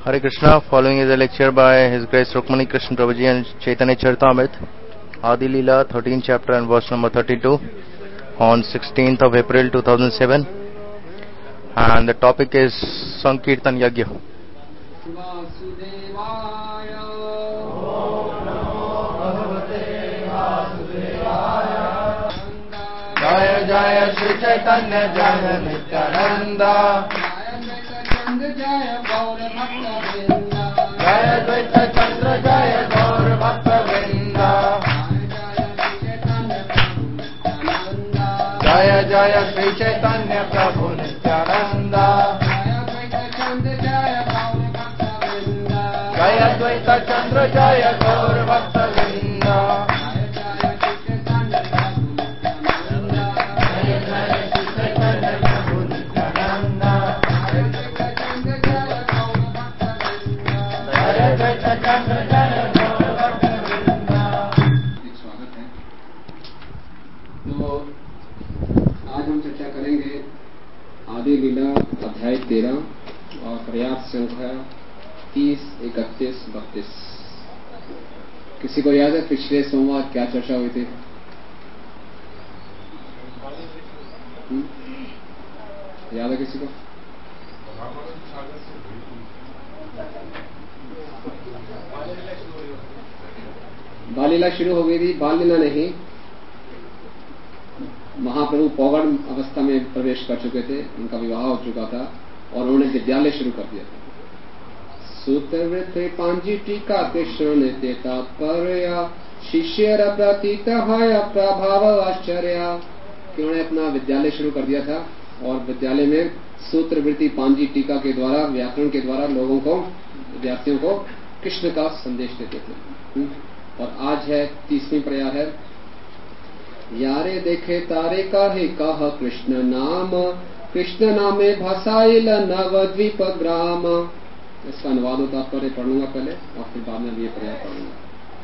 Hare Krishna. Following is a lecture by His Grace Rukmani Krishna Prabhuji and Chaitanya Charitamrita, Adi Leela, 13th chapter and verse number 32, on 16th of April 2007. And the topic is Sankirtan Yagya. Jaya Jaya Shri Chaitanya Jaya Nityananda, Jaya Gaura Bhakta Vrinda, Jaya Dvaita Chandra Jaya Gaura Bhakta Vrinda, Jaya Jaya Shri Chaitanya Prabhu Nityananda, Jaya Dvaita Chandra Jaya Gaura Bhakta Vrinda. तो आज हम चर्चा करेंगे आदि लीला अध्याय 13 और प्रयास संख्या 30, 31, 32। किसी को याद है पिछले सोमवार क्या चर्चा हुई थी? याद है किसी को? बाल लीला शुरू हो गई थी। बाल लीला नहीं, महाप्रभु पौगड़ अवस्था में प्रवेश कर चुके थे, उनका विवाह हो चुका था और उन्होंने विद्यालय शुरू कर दिया था। सूत्रवृत्त पांजी टीका कृष्ण नित्य तात्पर्य शिष्य प्रतीत है प्रभाव आश्चर्य कि उन्होंने अपना विद्यालय शुरू कर दिया था और विद्यालय में सूत्रवृत्ति पांजी टीका के द्वारा, व्याकरण के द्वारा लोगों को, विद्यार्थियों को कृष्ण का संदेश देते थे। और आज है 30वीं प्रयास है, यारे देखे तारे काहे कह कृष्ण नाम, कृष्ण नामे भाषाइल नवद्वीप ग्राम। इसका अनुवाद होता तात्पर्य पढ़ूंगा पहले और फिर बाद में ये प्रयास पढ़ूंगा।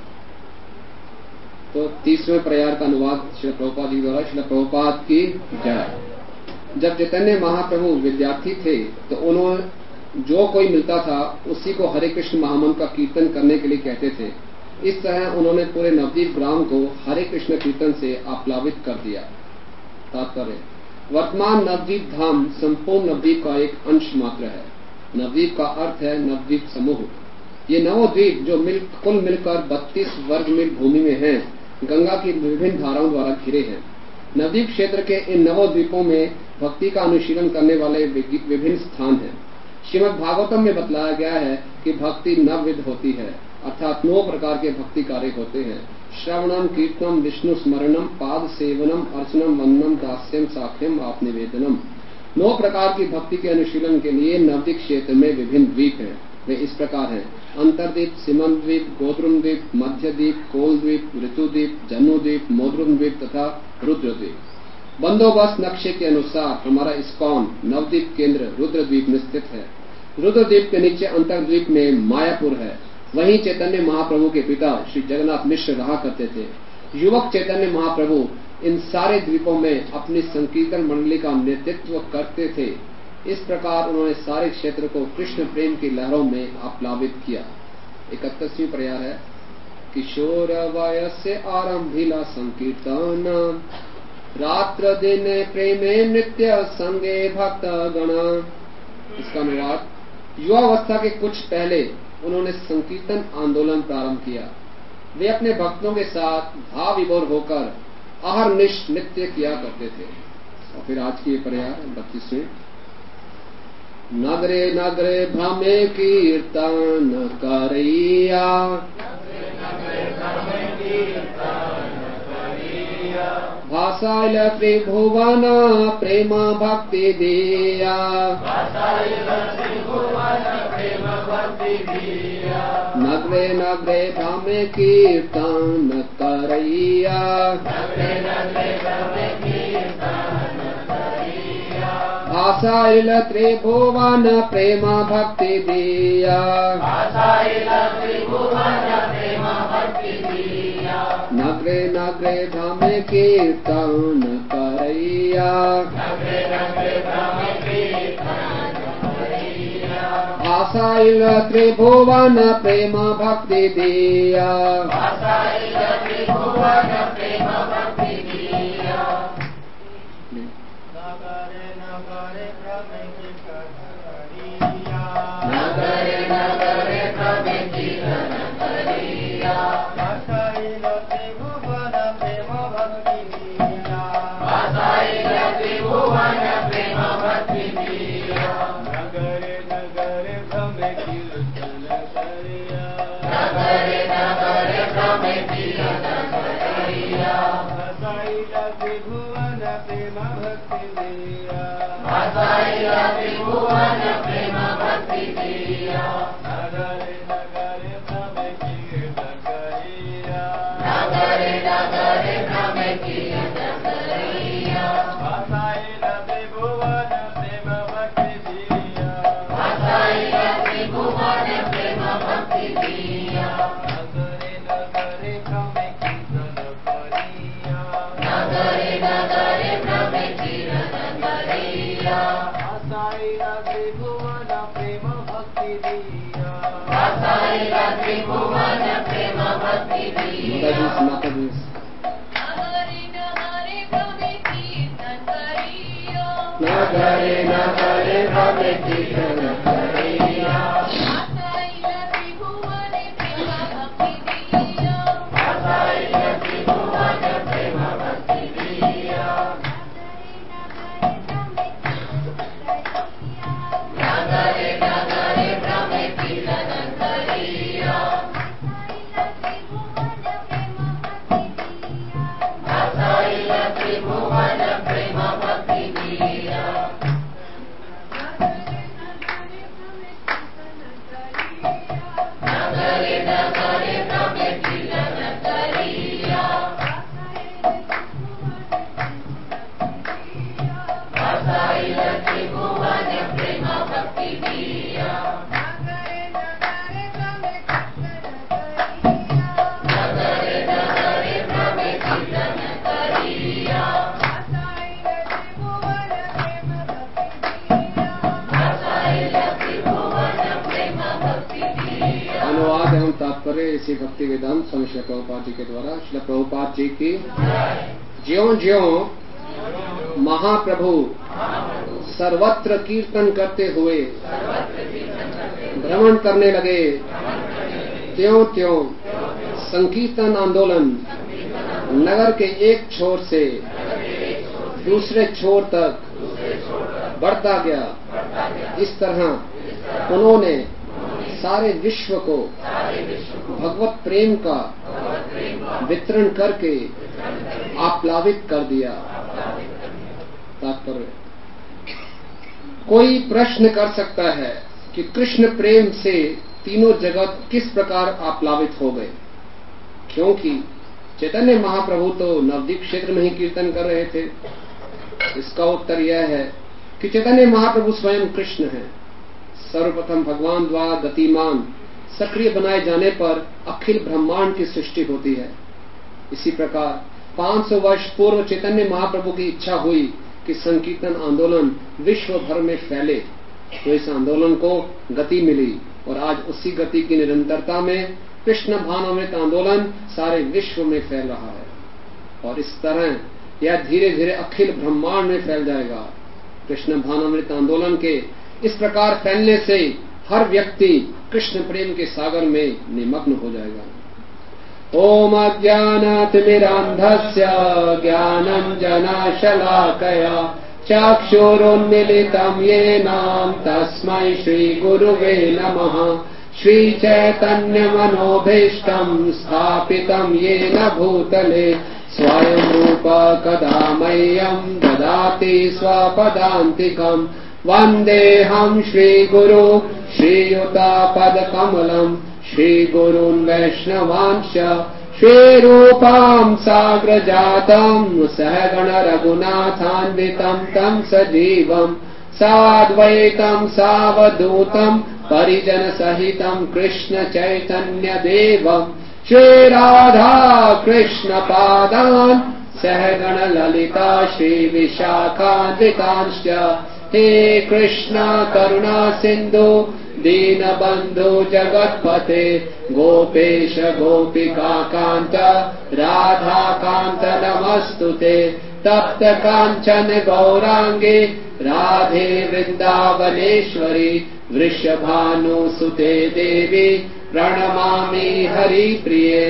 तो 30वें प्रयास का अनुवाद श्री प्रभुपाद जी द्वारा। श्री प्रभुपाद की जय। जब चैतन्य महाप्रभु विद्यार्थी थे तो उन्होंने जो कोई मिलता था उसी को हरे कृष्ण महामंत्र का कीर्तन करने के लिए कहते थे। इस तरह उन्होंने पूरे नवद्वीप ग्राम को हरे कृष्ण कीर्तन से आप्लावित कर दिया। तात्पर्य, वर्तमान नवद्वीप धाम संपूर्ण नवद्वीप का एक अंश मात्र है। नवद्वीप का अर्थ है नवद्वीप समूह। ये नवद्वीप जो कुल मिलकर 32 वर्ग मील भूमि में हैं, गंगा की विभिन्न धाराओं द्वारा घिरे हैं। नवद्वीप क्षेत्र के इन नवद्वीपों में भक्ति का अनुशीलन करने वाले विभिन्न स्थान हैं। श्रीमद् भागवतम में बतलाया गया है कि भक्ति नवविध होती है, अर्थात 9 प्रकार के भक्ति कार्य होते हैं। श्रवणम, कीर्तनम, विष्णु स्मरणम, पाद सेवनम, अर्चनम, वंदनम, दास्यम, साख्यम, आप निवेदनम। 9 प्रकार की भक्ति के अनुशीलन के लिए नवद्वीप क्षेत्र में विभिन्न द्वीप हैं। वे इस प्रकार हैं: अंतरद्वीप, सीमंत द्वीप, गोद्रुम द्वीप, मध्यद्वीप, कोलद्वीप, ऋतुद्वीप, जन्नुद्वीप, मोद्रुम द्वीप तथा रुद्रद्वीप। बंदोबस्त नक्शे के अनुसार हमारा इस्कॉन नवद्वीप केंद्र रुद्रद्वीप में स्थित है। रुद्रद्वीप के नीचे अंतरद्वीप में मायापुर है। वहीं चैतन्य महाप्रभु के पिता श्री जगन्नाथ मिश्र रहा करते थे। युवक चैतन्य महाप्रभु इन सारे द्वीपों में अपनी संकीर्तन मंडली का नेतृत्व करते थे। इस प्रकार उन्होंने सारे क्षेत्र को कृष्ण प्रेम की लहरों में आप्लावित किया। 31वीं प्रयास है, किशोर वयस्य आरंभिला संकीर्तन, रात्र दिन प्रेमे नृत्य संगे भक्त गण। इसका अनुवाद, युवावस्था के कुछ पहले उन्होंने संकीर्तन आंदोलन प्रारंभ किया। वे अपने भक्तों के साथ भाव विभोर होकर अहर्निश नृत्य किया करते थे। और फिर आज की प्रयास 32वें, नगरे नगरे भ्रमे कीर्तन करिया, भाषाइल त्रिभुवन प्रेम भक्ति दिया, नगरे नगरे भ्रमे कीर्तन करिया, भाषाइल त्रिभुवन प्रेम भक्ति दिया, नगरे नगरे भ्रमे कीर्तन करिया, भाषाइल त्रिभुवन प्रेम भक्ति दिया नगरे नगरे भ्रमे कीर्तन करिया इसी भक्ति वेदांत स्वामी श्री प्रभुपाद जी के द्वारा श्री प्रभुपाद जी की ज्यों ज्यों महाप्रभु सर्वत्र कीर्तन करते हुए भ्रमण करने लगे, त्यों त्यों संकीर्तन आंदोलन नगर के एक छोर से दूसरे छोर तक बढ़ता गया। इस तरह उन्होंने सारे विश्व को भगवत प्रेम का वितरण करके आप्लावित कर दिया। तात्पर्य, कोई प्रश्न कर सकता है कि कृष्ण प्रेम से तीनों जगत किस प्रकार आप्लावित हो गए, क्योंकि चैतन्य महाप्रभु तो नवद्वीप क्षेत्र में ही कीर्तन कर रहे थे। इसका उत्तर यह है कि चैतन्य महाप्रभु स्वयं कृष्ण हैं। सर्वप्रथम भगवान द्वारा गतिमान सक्रिय बनाए जाने पर अखिल ब्रह्मांड की सृष्टि होती है। इसी प्रकार 500 वर्ष पूर्व चैतन्य महाप्रभु की इच्छा हुई कि संकीर्तन आंदोलन विश्व भर में फैले, तो इस आंदोलन को गति मिली और आज उसी गति की निरंतरता में कृष्ण भावामृत आंदोलन सारे विश्व में फैल रहा है और इस तरह यह धीरे धीरे अखिल ब्रह्मांड में फैल जाएगा। कृष्ण भावामृत आंदोलन के इस प्रकार फैलने से हर व्यक्ति कृष्ण प्रेम के सागर में निमग्न हो जाएगा। ओम अज्ञानातिमिरान्धस्य ज्ञानाञ्जनशलाकया चक्षुरुन्मीलितं येन तस्मै श्रीगुरुवे नमः। श्रीचैतन्यमनोभीष्टं स्थापितं येन भूतले स्वयं रूप कदा मह्यं ददाति स्वपदान्तिकम्। वन्देऽहं श्रीगुरु श्रीयुतापदकमलम् श्रीगुरून् वैष्णवांश्च श्रीरूपां साग्रजातं सहगण रघुनाथान्वितं तं सजीवम् साद्वैतं सावधूतं परिजन सहितं कृष्ण चैतन्य देवम् श्रीराधा कृष्ण पादान् सहगण ललिता श्रीविशाखान्वितांश्च। हे कृष्ण करुणा सिन्धु दीनबन्धो जगत्पते गोपेश गोपिका कान्त राधाकान्त नमस्तुते तप्त काञ्चन गौराङ्गे राधे वृन्दावनेश्वरी वृषभानुसुते देवी प्रणमामि हरिप्रिये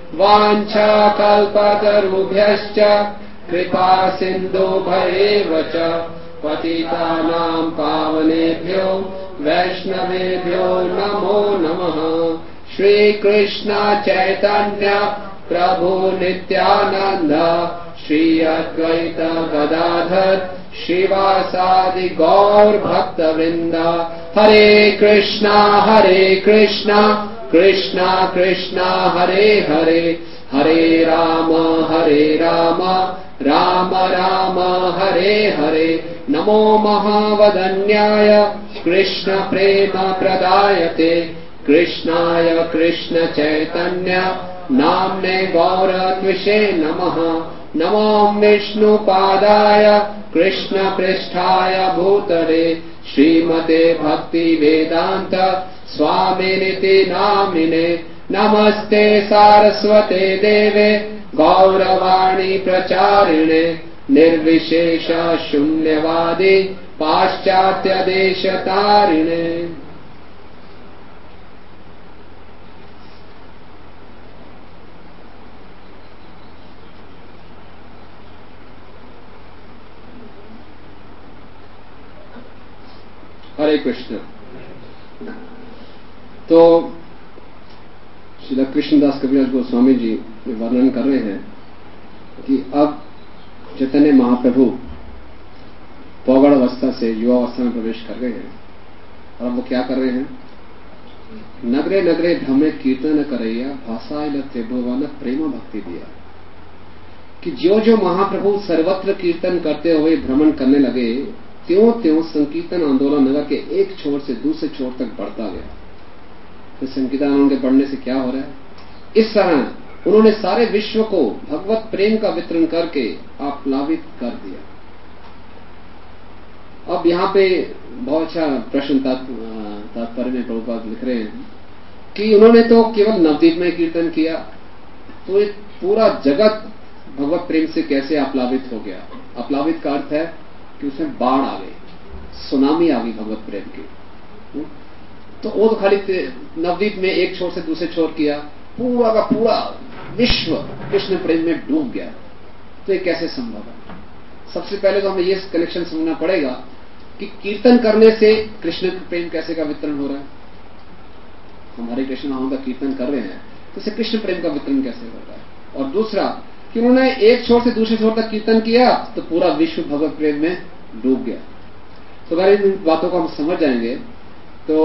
वाञ्छाकल्पतरुभ्यश्च कृपा सिन्धुभ्येव च पतितानां पावनेभ्यो वैष्णवेभ्यो नमो नमः। श्रीकृष्ण चैतन्य प्रभु नित्यानंद श्री अद्वैत गदाधर श्रीवासादि गौर भक्तवृंद। हरे कृष्णा कृष्णा कृष्णा हरे हरे, हरे राम राम राम हरे हरे। नमो महावदन्याय कृष्ण प्रेम प्रदायते कृष्णाय कृष्ण चैतन्य नाम्ने गौरत्विषे नमः। नमो विष्णुपादाय कृष्ण पृष्ठाय भूतले श्रीमते भक्ति वेदांत स्वामिनिति नामिने। नमस्ते सारस्वते देवे गौरवाणी प्रचारिणे निर्विशेष शून्यवादी पाश्चात्य देश तारिणे। हरे कृष्ण। तो श्री कृष्णदास कविराज गोस्वामी जी वर्णन कर रहे हैं कि अब चैतन्य महाप्रभु पौगड़ अवस्था से युवा अवस्था में प्रवेश कर गए हैं और अब वो क्या कर रहे हैं? नगरे नगरे भ्रमे कीर्तन करैया भाषाइल त्रिभुवन प्रेम भक्ति दिया। कि जो जो महाप्रभु सर्वत्र कीर्तन करते हुए भ्रमण करने लगे त्यों त्यों संकीर्तन आंदोलन नगर के एक छोर से दूसरे छोर तक बढ़ता गया। तो संकीर्तन आंदोलन के बढ़ने से क्या हो रहा है? इस तरह उन्होंने सारे विश्व को भगवत प्रेम का वितरण करके आप्लावित कर दिया। अब यहाँ पे बहुत अच्छा प्रश्न तात्पर्य में प्रभुपाद लिख रहे हैं कि उन्होंने तो केवल नवद्वीप में कीर्तन किया तो पूरा जगत भगवत प्रेम से कैसे आप्लावित हो गया? आप्लावित का अर्थ है कि उसमें बाढ़ आ गई, सुनामी आ गई भगवत प्रेम की। तो वो तो खाली नवद्वीप में एक छोर से दूसरे छोर किया, पूरा का पूरा विश्व कृष्ण प्रेम में डूब गया। तो ये कैसे संभव है? सबसे पहले तो हमें ये कनेक्शन समझना पड़ेगा कि कीर्तन करने से कृष्ण प्रेम कैसे का वितरण हो रहा है। हम हरे कृष्ण नाम का कीर्तन कर रहे हैं तो इससे कृष्ण प्रेम का वितरण कैसे हो रहा है? और दूसरा कि उन्होंने एक छोर से दूसरे छोर तक कीर्तन किया तो पूरा विश्व भगवत प्रेम में डूब गया। तो अगर इन बातों को हम समझ जाएंगे तो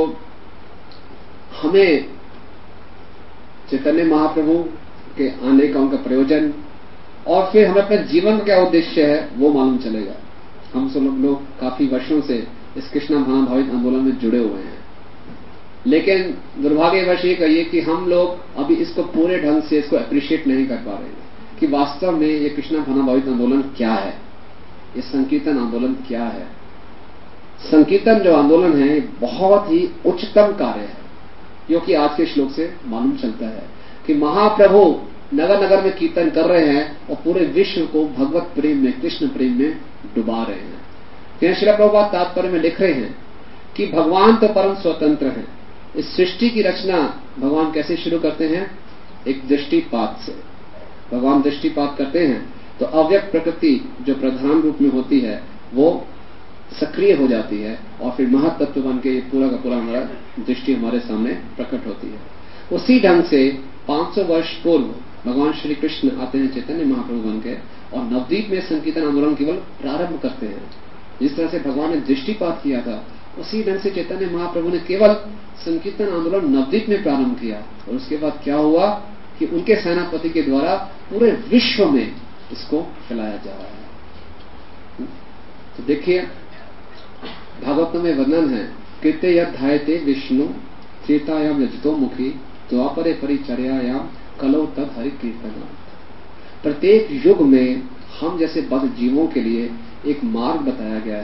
हमें चैतन्य महाप्रभु के आने का उनका प्रयोजन और फिर हमें अपने जीवन का क्या उद्देश्य है वो मालूम चलेगा। हम सब लोग काफी वर्षों से इस कृष्णा भावनाभावित आंदोलन में जुड़े हुए हैं, लेकिन दुर्भाग्यवश ये कहिए कि हम लोग अभी इसको पूरे ढंग से इसको अप्रिशिएट नहीं कर पा रहे हैं कि वास्तव में ये कृष्णा भावनाभावित आंदोलन क्या है, ये संकीर्तन आंदोलन क्या है। संकीर्तन जो आंदोलन है बहुत ही उच्चतम कार्य है, जो कि आज के श्लोक से मालूम चलता है कि महाप्रभु नगर नगर में कीर्तन कर रहे हैं और पूरे विश्व को भगवत प्रेम में कृष्ण प्रेम में डुबा रहे हैं। तो श्रील प्रभुपाद तात्पर्य में लिख रहे हैं कि भगवान तो परम स्वतंत्र हैं। इस सृष्टि की रचना भगवान कैसे शुरू करते हैं? एक दृष्टिपात से। भगवान दृष्टिपात करते हैं तो अव्यक्त प्रकृति जो प्रधान रूप में होती है वो सक्रिय हो जाती है और फिर महत्त्व बन के पूरा का पूरा हमारा दृष्टि हमारे सामने प्रकट होती है। उसी ढंग से 500 वर्ष पूर्व भगवान श्री कृष्ण आते हैं चैतन्य महाप्रभु बन के और नवद्वीप में संकीर्तन आंदोलन केवल प्रारंभ करते हैं। जिस तरह से भगवान ने दृष्टिपात किया था उसी ढंग से चैतन्य महाप्रभु ने केवल संकीर्तन आंदोलन नवद्वीप में प्रारंभ किया और उसके बाद क्या हुआ कि उनके सेनापति के द्वारा पूरे विश्व में इसको फैलाया जा रहा है। तो देखिए भागवत में वर्णन है कृत्य यध्यायते विष्णु त्रेतायाम यजतो मुखी द्वापरे परिचर्यायाम कलो तद हरि कीर्तन। प्रत्येक युग में हम जैसे बद्ध जीवों के लिए एक मार्ग बताया गया है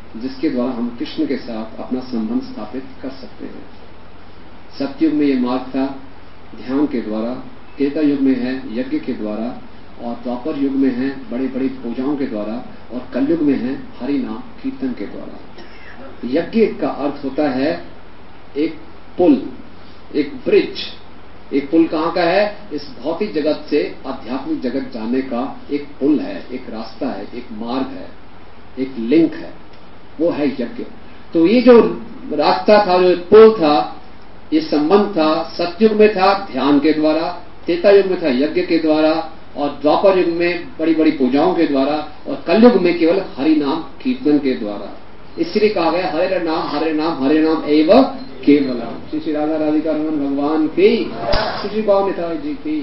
जिसके द्वारा हम कृष्ण के साथ अपना संबंध स्थापित कर सकते हैं। सतयुग में यह मार्ग था ध्यान के द्वारा, त्रेता युग में है यज्ञ के द्वारा, और द्वापर युग में है बड़ी बड़ी पूजाओं के द्वारा, और कलयुग में है हरि नाम कीर्तन के द्वारा। यज्ञ का अर्थ होता है एक पुल, एक ब्रिज। एक पुल कहां का है? इस भौतिक जगत से आध्यात्मिक जगत जाने का एक पुल है, एक रास्ता है, एक मार्ग है, एक लिंक है, वो है यज्ञ। तो ये जो रास्ता था, जो पुल था, ये संबंध था, सतयुग में था ध्यान के द्वारा, त्रेता युग में था यज्ञ के द्वारा, और द्वापर युग में बड़ी बड़ी पूजाओं के द्वारा, और कलयुग में केवल हरि नाम कीर्तन के द्वारा। इसलिए कहा गया हरे नाम हरे नाम हरे नाम एवं केवलम। श्री श्री राधा राधिका रमन भगवान की, श्री श्री गौ निताई जी की।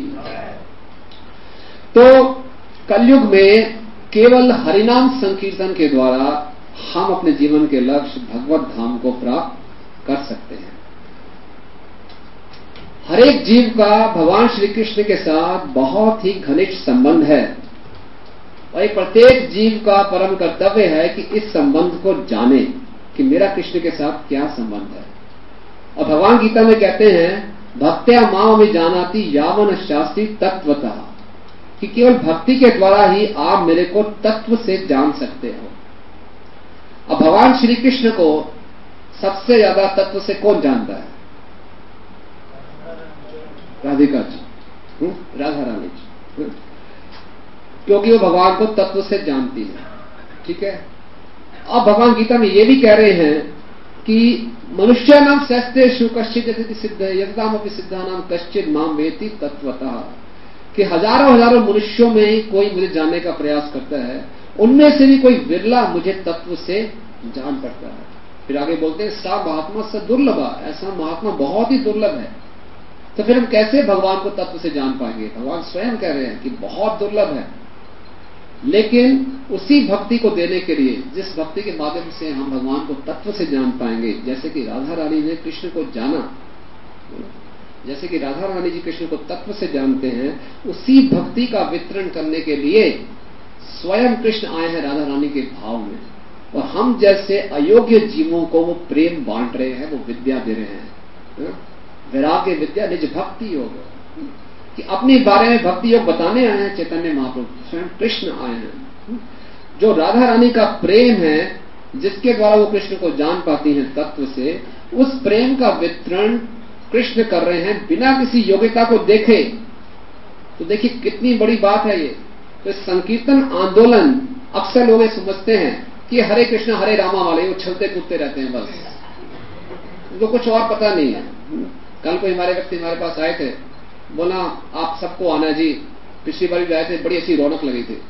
तो कलयुग में केवल हरिनाम संकीर्तन के द्वारा हम अपने जीवन के लक्ष्य भगवत धाम को प्राप्त कर सकते हैं। हरेक जीव का भगवान श्री कृष्ण के साथ बहुत ही घनिष्ठ संबंध है, और एक प्रत्येक जीव का परम कर्तव्य है कि इस संबंध को जाने कि मेरा कृष्ण के साथ क्या संबंध है। और भगवान गीता में कहते हैं भक्त्या मां में जानाति यावन शास्त्री तत्वतः, कि केवल भक्ति के द्वारा ही आप मेरे को तत्व से जान सकते हो। अब भगवान श्री कृष्ण को सबसे ज्यादा तत्व से कौन जानता है? राधिका जी, राधा रानी जी, क्योंकि वो भगवान को तत्व से जानती है। ठीक है। अब भगवान गीता में ये भी कह रहे हैं कि मनुष्य नाम शस्त्रेषु कश्चित् यदि सिद्ध यदाम अपनी सिद्धानाम कश्चित् माम वेति तत्वतः, कि हजारों हजारों मनुष्यों में कोई मुझे जानने का प्रयास करता है, उनमें से भी कोई विरला मुझे तत्व से जान पड़ता है। फिर आगे बोलते हैं सा महात्मा स दुर्लभा, ऐसा महात्मा बहुत ही दुर्लभ है। तो फिर हम कैसे भगवान को तत्व से जान पाएंगे? भगवान स्वयं कह रहे हैं कि बहुत दुर्लभ है। लेकिन उसी भक्ति को देने के लिए, जिस भक्ति के माध्यम से हम भगवान को तत्व से जान पाएंगे, जैसे कि राधा रानी ने कृष्ण को जाना, जैसे कि राधा रानी जी कृष्ण को तत्व से जानते हैं, उसी भक्ति का वितरण करने के लिए स्वयं कृष्ण आए हैं राधा रानी के भाव में। और हम जैसे अयोग्य जीवों को वो प्रेम बांट रहे हैं, वो विद्या दे रहे हैं, वैराग्य विद्या निज भक्ति योग, कि अपने बारे में भक्ति योग बताने आए हैं चैतन्य महाप्रभु, स्वयं कृष्ण आए हैं। जो राधा रानी का प्रेम है, जिसके द्वारा वो कृष्ण को जान पाती हैं तत्व से, उस प्रेम का वितरण कृष्ण कर रहे हैं बिना किसी योग्यता को देखे। तो देखिए कितनी बड़ी बात है ये। तो संकीर्तन आंदोलन अक्सर लोग समझते हैं कि हरे कृष्ण हरे रामा वाले उछलते कूदते रहते हैं, बस उनको कुछ और पता नहीं है। कल कोई हमारे व्यक्ति हमारे पास आए थे, बोला आप सबको आना जी, पिछली बार भी आए थे, बड़ी अच्छी रौनक लगी थी।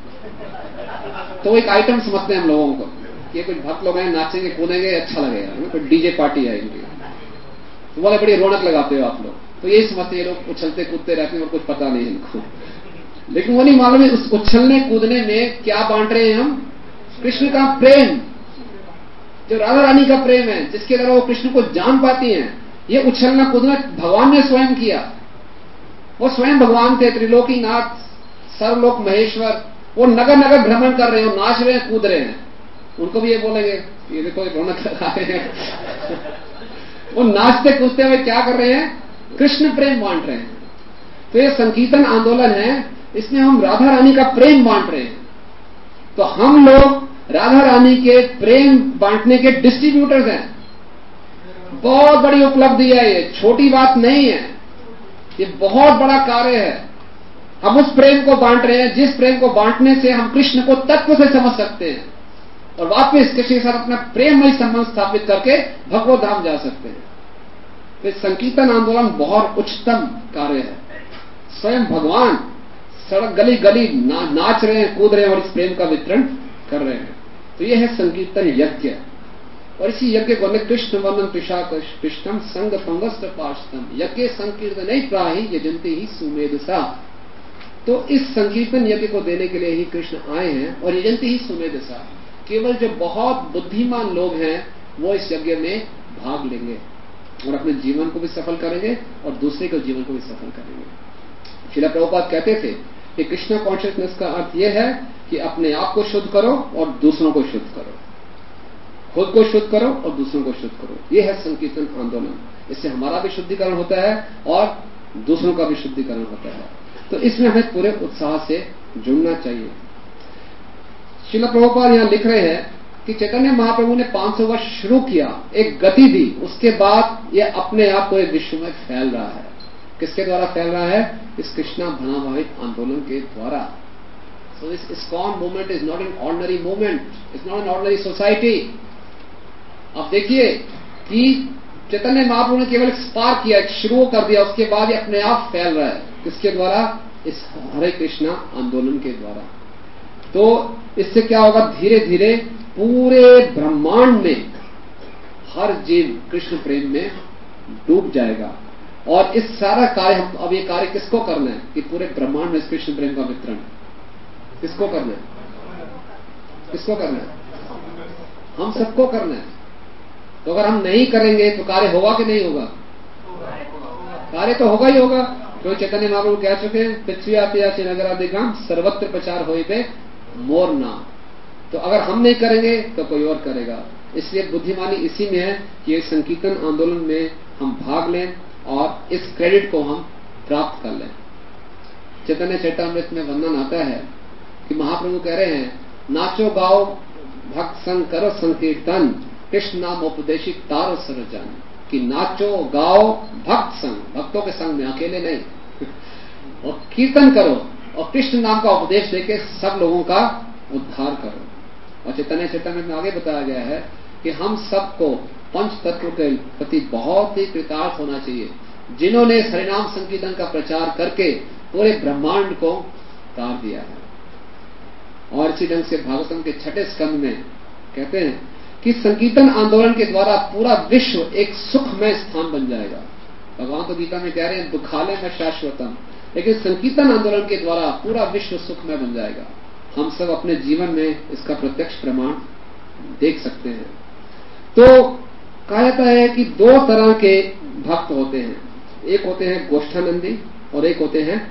तो एक आइटम समझते हैं हम लोगों को कि कुछ भक्त लोग हैं, नाचेंगे कूदेंगे, अच्छा लगेगा, कोई डीजे पार्टी है इनकी, तो बोले बड़ी रौनक लगाते हो आप लोग। तो यही समझते हैं लोग उछलते कूदते रहते हैं और कुछ पता नहीं इनको। लेकिन वो नहीं मालूम है उस उछलने कूदने में क्या बांट रहे हैं हम? कृष्ण का प्रेम, जो राधा रानी का प्रेम है, जिसके द्वारा वो कृष्ण को जान पाती हैं। ये उछलना कूदना भगवान ने स्वयं किया। वो स्वयं भगवान थे, त्रिलोकीनाथ, सर्वलोक महेश्वर। वो नगर नगर भ्रमण कर रहे हैं, नाच रहे हैं, कूद रहे हैं। उनको भी ये बोलेंगे ये देखो रौनक लगा रहे हैं। वो नाचते कूदते हुए क्या कर रहे हैं? कृष्ण प्रेम बांट रहे हैं। तो ये संकीर्तन आंदोलन है, इसमें हम राधा रानी का प्रेम बांट रहे हैं। तो हम लोग राधा रानी के प्रेम बांटने के डिस्ट्रीब्यूटर्स हैं। बहुत बड़ी उपलब्धि है ये, छोटी बात नहीं है, ये बहुत बड़ा कार्य है। हम उस प्रेम को बांट रहे हैं जिस प्रेम को बांटने से हम कृष्ण को तत्व से समझ सकते हैं और वापस कृष्ण के साथ अपना प्रेममय संबंध स्थापित करके भगवत धाम जा सकते हैं। तो संकीर्तन आंदोलन बहुत उच्चतम कार्य है। स्वयं भगवान सड़क गली गली नाच रहे हैं, कूद रहे हैं और इस प्रेम का वितरण कर रहे हैं। तो यह है संकीर्तन यज्ञ। और इसी यज्ञ को कृष्ण वर्णन तुषा कृष्णम संग पंगस्त्र पार्षतम यज्ञ संकीर्तन नहीं प्राही यजंती ही सुमेधसा। तो इस संकीर्तन यज्ञ को देने के लिए ही कृष्ण आए हैं और यजंती ही सुमेधसा। केवल जो बहुत बुद्धिमान लोग हैं वो इस यज्ञ में भाग लेंगे और अपने जीवन को भी सफल करेंगे और दूसरे के जीवन को भी सफल करेंगे। श्रील प्रभुपाद कहते थे कि कृष्णा कॉन्शियसनेस का अर्थ यह है कि अपने आप को शुद्ध करो और दूसरों को शुद्ध करो। खुद को शुद्ध करो और दूसरों को शुद्ध करो। ये है संकीर्तन आंदोलन। इससे हमारा भी शुद्धिकरण होता है और दूसरों का भी शुद्धिकरण होता है। तो इसमें हमें पूरे उत्साह से जुड़ना चाहिए। श्रील प्रभुपाद यहां लिख रहे हैं कि चैतन्य महाप्रभु ने 500 वर्ष शुरू किया, एक गति दी, उसके बाद ये अपने आप पूरे विश्व में फैल रहा है। किसके द्वारा फैल रहा है? इस कृष्णा भावनाभावित आंदोलन के द्वारा। So this ISKCON movement is not an ordinary movement, it's not an ordinary society. अब देखिए कि चैतन्य महाप्रभु ने केवल एक स्पार्क किया, एक शुरू कर दिया, उसके बाद ये अपने आप फैल रहा है। किसके द्वारा? इस हरे कृष्णा आंदोलन के द्वारा। तो इससे क्या होगा? धीरे धीरे पूरे ब्रह्मांड में हर जीव कृष्ण प्रेम में डूब जाएगा। और इस सारा कार्य, अब ये कार्य किसको करना है? कि पूरे ब्रह्मांड में कृष्ण प्रेम का वितरण किसको करना है? किसको करना है? हम सबको करना है। तो अगर हम नहीं करेंगे तो कार्य होगा कि नहीं होगा? कार्य तो होगा ही होगा। तो चैतन्य महाप्रभु कह चुके हैं, पृथ्वी आते नगरादिग्राम सर्वत्र प्रचार होए पे मोर नाम। तो अगर हम नहीं करेंगे तो कोई और करेगा। इसलिए बुद्धिमानी इसी में है कि ये संकीर्तन आंदोलन में हम भाग लें और इस क्रेडिट को हम प्राप्त कर लें। चैतन्य चैतामृत में वर्णन आता है कि महाप्रभु कह रहे हैं, नाचो गाओ भक्त संग करो संकीर्तन, कृष्ण नाम उपदेशित तारो सरजन। कि नाचो गाओ भक्त संग, भक्तों के संग में, अकेले नहीं, और कीर्तन करो और कृष्ण नाम का उपदेश देके सब लोगों का उद्धार करो। और चैतन्य चैतन्य में आगे बताया गया है कि हम सबको पंच तत्व के प्रति बहुत ही कृतार्थ होना चाहिए, जिन्होंने हरिनाम संकीर्तन का प्रचार करके पूरे ब्रह्मांड को तार दिया है। और इसी ढंग से भागवतम के 6ठे स्कंद में कहते हैं कि संकीर्तन आंदोलन के द्वारा पूरा विश्व एक सुखमय स्थान बन जाएगा। भगवान तो गीता में कह रहे हैं दुखालय में शाश्वतम, लेकिन संकीर्तन आंदोलन के द्वारा पूरा विश्व सुखमय बन जाएगा। हम सब अपने जीवन में इसका प्रत्यक्ष प्रमाण देख सकते हैं। तो कहा जाता है कि दो तरह के भक्त होते हैं, एक होते हैं गोष्ठानंदी और एक होते हैं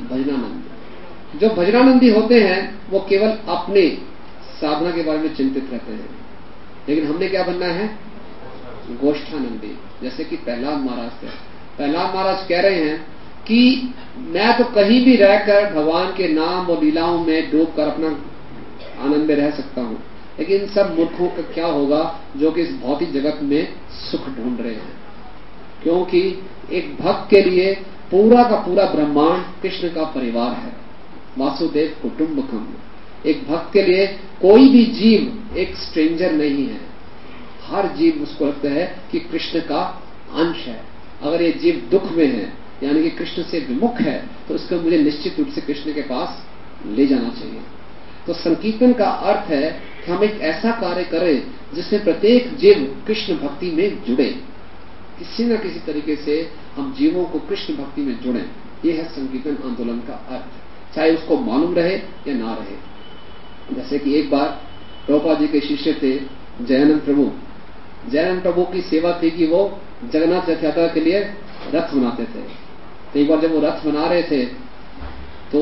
भजनानंदी। जो भजनानंदी होते हैं वो केवल अपने साधना के बारे में चिंतित रहते हैं, लेकिन हमने क्या बनना है? गोष्ठानंदी। जैसे कि प्रहलाद महाराज थे। प्रहलाद महाराज कह रहे हैं कि मैं तो कहीं भी रहकर भगवान के नाम और लीलाओं में डूबकर अपना आनंद में रह सकता हूं, लेकिन सब मूर्खों का क्या होगा जो कि इस भौतिक जगत में सुख ढूंढ रहे हैं। क्योंकि एक भक्त के लिए पूरा का पूरा ब्रह्मांड कृष्ण का परिवार है, वासुदेव कुटुंबकम। एक भक्त के लिए कोई भी जीव एक स्ट्रेंजर नहीं है। हर जीव उसको लगता है कि कृष्ण का अंश है। अगर ये जीव दुख में है, यानी कि कृष्ण से विमुख है, तो उसको मुझे निश्चित रूप से कृष्ण के पास ले जाना चाहिए। तो संकीर्तन का अर्थ है कि हम एक ऐसा कार्य करें जिसमें प्रत्येक जीव कृष्ण भक्ति में जुड़े। किसी न किसी तरीके से हम जीवों को कृष्ण भक्ति में जुड़ें। यह है संकीर्तन आंदोलन का अर्थ, चाहे उसको मालूम रहे या ना रहे। जैसे कि एक बार प्रभुपाद जी के शिष्य थे जयानंद प्रभु। जयानंद प्रभु की सेवा थी कि वो जगन्नाथ रथ यात्रा के लिए रथ बनाते थे। तो एक बार जब वो रथ बना रहे थे तो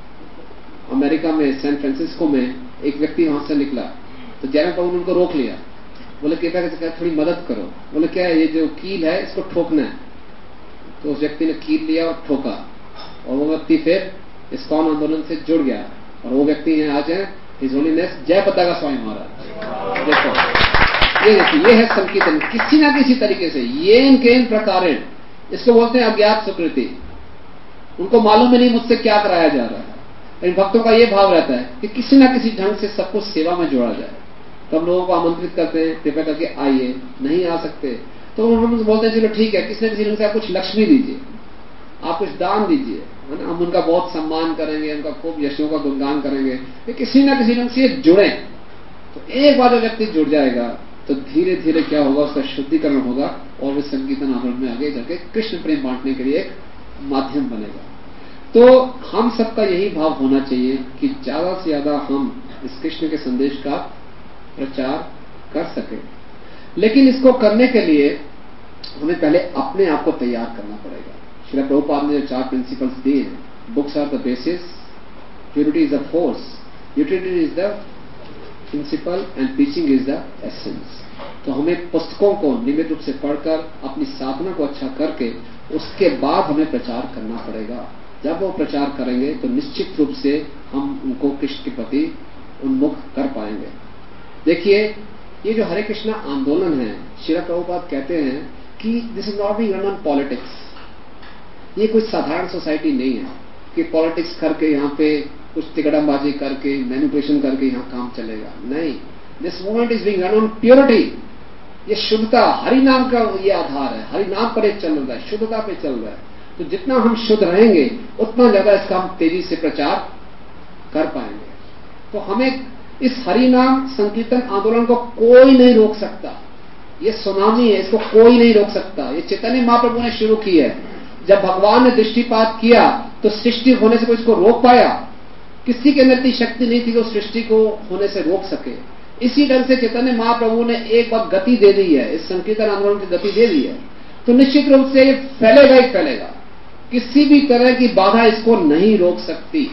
अमेरिका में सैन फ्रांसिस्को में एक व्यक्ति वहां से निकला। तो जयानंद प्रभु ने उनको रोक लिया, बोले कृपया करके थोड़ी मदद करो। बोले क्या है? ये जो कील है इसको ठोकना है। तो उस व्यक्ति ने कील लिया और ठोका, और वो व्यक्ति फिर ISKCON आंदोलन से जुड़ गया। और वो व्यक्ति हैं आज हैं हिज होलीनेस जय पताका स्वामी महाराज। देखो ये देखिए, ये है संकीर्तन। किसी ना किसी तरीके से येन केन प्रकारेण, इसको बोलते हैं अज्ञात सुकृति। उनको मालूम ही नहीं मुझसे क्या कराया जा रहा है, लेकिन भक्तों का ये भाव रहता है कि किसी ना किसी ढंग से सबको सेवा में जोड़ा जाए। तो हम लोगों को आमंत्रित करते हैं, कृपया करके आइए। नहीं आ सकते तो हम बोलते हैं चलो ठीक है, किसी न किसी ढंग से आप कुछ लक्ष्मी दीजिए, आप कुछ दान दीजिए, है ना। हम उनका बहुत सम्मान करेंगे, उनका खूब यशों का गुणगान करेंगे। तो किसी ना किसी ढंग से जुड़े। तो एक बार जो व्यक्ति जुड़ जाएगा तो धीरे धीरे क्या होगा? उसका शुद्धिकरण होगा और वो संकीर्तन आंदोलन में आगे जाके कृष्ण प्रेम बांटने के लिए एक माध्यम बनेगा। तो हम सबका यही भाव होना चाहिए कि ज्यादा से ज्यादा हम इस कृष्ण के संदेश का प्रचार कर सके। लेकिन इसको करने के लिए हमें पहले अपने आप को तैयार करना पड़ेगा। श्री प्रभुपाद ने जो 4 प्रिंसिपल्स दिए हैं, books are the basis, purity is the force, utility is the principle and preaching is the essence. तो हमें पुस्तकों को नियमित रूप से पढ़कर अपनी साधना को अच्छा करके उसके बाद हमें प्रचार करना पड़ेगा। जब वो प्रचार करेंगे तो निश्चित रूप से हम उनको कृष्ण के प्रति उन्मुख कर पाएंगे। देखिए, ये जो हरे कृष्णा आंदोलन है, श्रील प्रभुपाद कहते हैं कि this is not being run on politics. ये कोई साधारण सोसाइटी नहीं है कि पॉलिटिक्स करके यहाँ पे कुछ तिकड़मबाजी करके मैनिपुलेशन करके यहाँ काम चलेगा। नहीं, this movement is being run on purity. ये शुद्धता, हरि नाम का ये आधार है, हरि नाम पर एक चल रहा है, शुद्धता पे चल रहा है। तो जितना हम शुद्ध रहेंगे उतना ज्यादा इसका हम तेजी से प्रचार कर पाएंगे। तो हमें इस हरि नाम संकीर्तन आंदोलन को कोई नहीं रोक सकता। ये सुनामी है, इसको कोई नहीं रोक सकता। ये चैतन्य महाप्रभु ने शुरू की है। जब भगवान ने दृष्टिपात किया तो सृष्टि होने से कोई इसको रोक पाया? किसी के अंदर इतनी शक्ति नहीं थी कि वो सृष्टि को होने से रोक सके। इसी ढंग से चैतन्य महाप्रभु ने एक बार गति दे दी है, इस संकीर्तन आंदोलन की गति दे दी है, तो निश्चित रूप से ये फैलेगा ही फैलेगा। किसी भी तरह की बाधा इसको नहीं रोक सकती।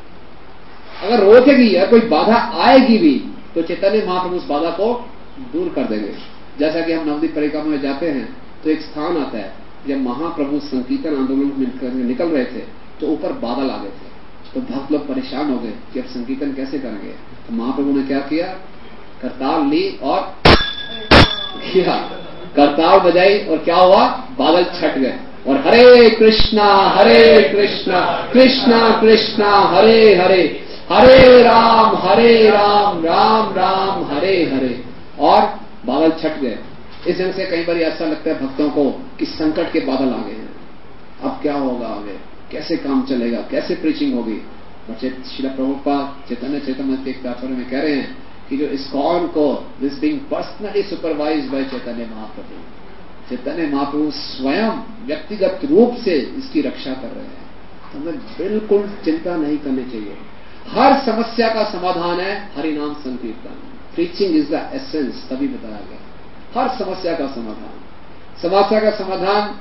अगर रोकेगी या कोई बाधा आएगी भी तो चैतन्य महाप्रभु उस बाधा को दूर कर देंगे। जैसा कि हम नवदीप परिक्रमा में जाते हैं तो एक स्थान आता है, जब महाप्रभु संकीर्तन आंदोलन में निकल रहे थे तो ऊपर बादल आ गए थे। तो भक्त लोग परेशान हो गए कि अब संकीर्तन कैसे करेंगे। तो महाप्रभु ने क्या किया, करताल ली और किया, करताल बजाई और क्या हुआ, बादल छट गए और हरे कृष्णा कृष्णा कृष्णा हरे हरे, हरे राम राम राम हरे हरे, और बादल छट गए। इस ढंग से कई बार ऐसा लगता है भक्तों को कि संकट के बादल आ गए हैं, अब क्या होगा, आगे कैसे काम चलेगा, कैसे प्रीचिंग होगी। और श्रील प्रभुपाद चैतन्य चैतन्य एक तात्पर्य में कह रहे हैं कि जो इस्कॉन को this being personally supervised by Chaitanya Mahaprabhu, Chaitanya Mahaprabhu स्वयं व्यक्तिगत रूप से इसकी रक्षा कर रहे हैं। तो हमें बिल्कुल चिंता नहीं करनी चाहिए। हर समस्या का समाधान है हरिनाम संकीर्तन। प्रीचिंग इज द एसेंस, तभी बताया गया। हर समस्या का समाधान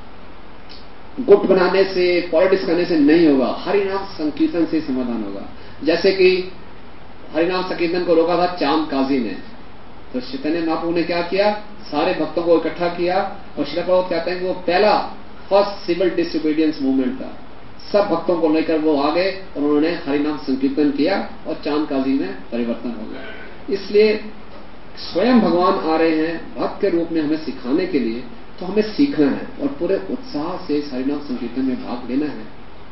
गुट बनाने से, पॉलिटिक्स करने से नहीं होगा, हरिनाम संकीर्तन से समाधान होगा। जैसे कि हरिनाम संकीर्तन को रोका था चांद काजी ने, तो चैतन्य महाप्रभु ने क्या किया, सारे भक्तों को इकट्ठा किया और श्रील प्रभुपाद कहते हैं कि वो पहला फर्स्ट सिविल डिसोबीडियंस मूवमेंट था। सब भक्तों को लेकर वो आ गए और उन्होंने हरिनाम संकीर्तन किया और चांद काजी में परिवर्तन हो गया। इसलिए स्वयं भगवान आ रहे हैं भक्त के रूप में हमें सिखाने के लिए, तो हमें सीखना है और पूरे उत्साह से इस हरिनाम संकीर्तन में भाग लेना है।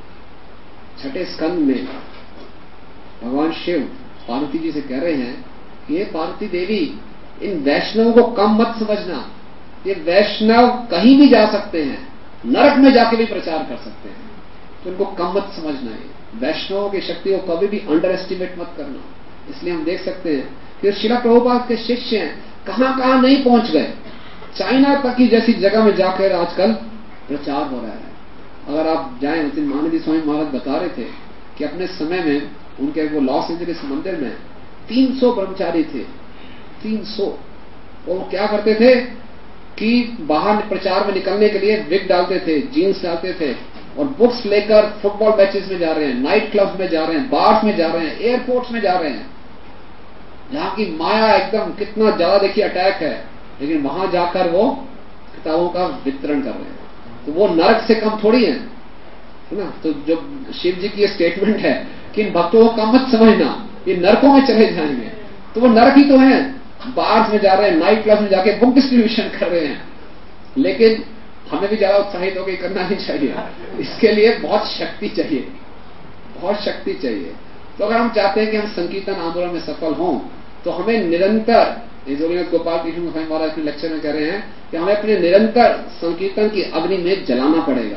छठे स्कंद में भगवान शिव पार्वती जी से कह रहे हैं कि ये पार्वती देवी, इन वैष्णवों को कम मत समझना। ये वैष्णव कहीं भी जा सकते हैं, नरक में जाके भी प्रचार कर सकते हैं, तो इनको कम मत समझना है। वैष्णवों की शक्ति को कभी भी अंडर एस्टिमेट मत करना। इसलिए हम देख सकते हैं कि श्रील प्रभुपाद के शिष्य कहां कहां नहीं पहुंच गए। चाइना तक की जैसी जगह में जाकर आजकल प्रचार हो रहा है। अगर आप जाएं, उस दिन महानंद स्वामी महाराज बता रहे थे कि अपने समय में उनके वो लॉस एंजलिस मंदिर में 300 ब्रह्मचारी थे, 300। वो क्या करते थे कि बाहर प्रचार में निकलने के लिए विग डालते थे, जीन्स डालते थे और बुक्स लेकर फुटबॉल मैचेस में जा रहे हैं, नाइट क्लब्स में जा रहे हैं, बार्स में जा रहे हैं, एयरपोर्ट्स में जा रहे हैं, जहां की माया एकदम कितना ज्यादा देखिए अटैक है, लेकिन वहां जाकर वो किताबों का वितरण कर रहे हैं। तो वो नरक से कम थोड़ी है ना। तो जो शिव जी की ये स्टेटमेंट है कि इन भक्तों को कम मत समझना, ये नरकों में चले जाएंगे, तो वो नरक ही तो है। बार्स में जा रहे हैं, नाइट क्लब में जाके बुक डिस्ट्रीब्यूशन कर रहे हैं, लेकिन हमें भी ज्यादा उत्साहित होकर करना नहीं चाहिए। इसके लिए बहुत शक्ति चाहिए, बहुत शक्ति चाहिए। तो अगर हम चाहते हैं कि हम संकीर्तन आंदोलन में सफल हों, तो हमें निरंतर, गोपाल कृष्ण गोस्वामी महाराज के लेक्चर में कह रहे हैं कि हमें अपने निरंतर संकीर्तन की अग्नि में जलाना पड़ेगा।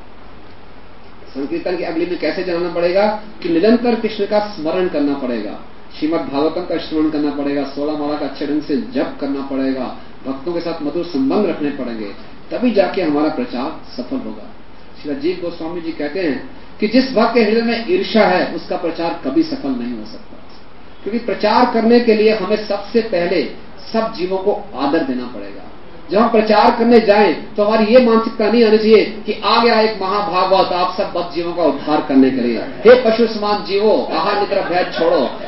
संकीर्तन की अग्नि में कैसे जलाना पड़ेगा कि निरंतर कृष्ण का स्मरण करना पड़ेगा, श्रीमद् भागवतम का स्मरण करना पड़ेगा, 16 माला का अच्छे ढंग से जप करना पड़ेगा, भक्तों के साथ मधुर संबंध रखने पड़ेंगे, तभी जाके हमारा प्रचार सफल होगा। श्री राजीव गोस्वामी जी कहते हैं कि जिस भक्त के हृदय में ईर्ष्या है उसका प्रचार कभी सफल नहीं हो सकता, क्योंकि प्रचार करने के लिए हमें सबसे पहले सब जीवों को आदर देना पड़ेगा। जब हम प्रचार करने जाएं तो हमारी ये मानसिकता नहीं आनी चाहिए कि आ गया एक महाभागवत आप सब बद जीवों का उद्धार करने के लिए, हे पशु समान जीवो आहार निद्रा भय छोड़ो,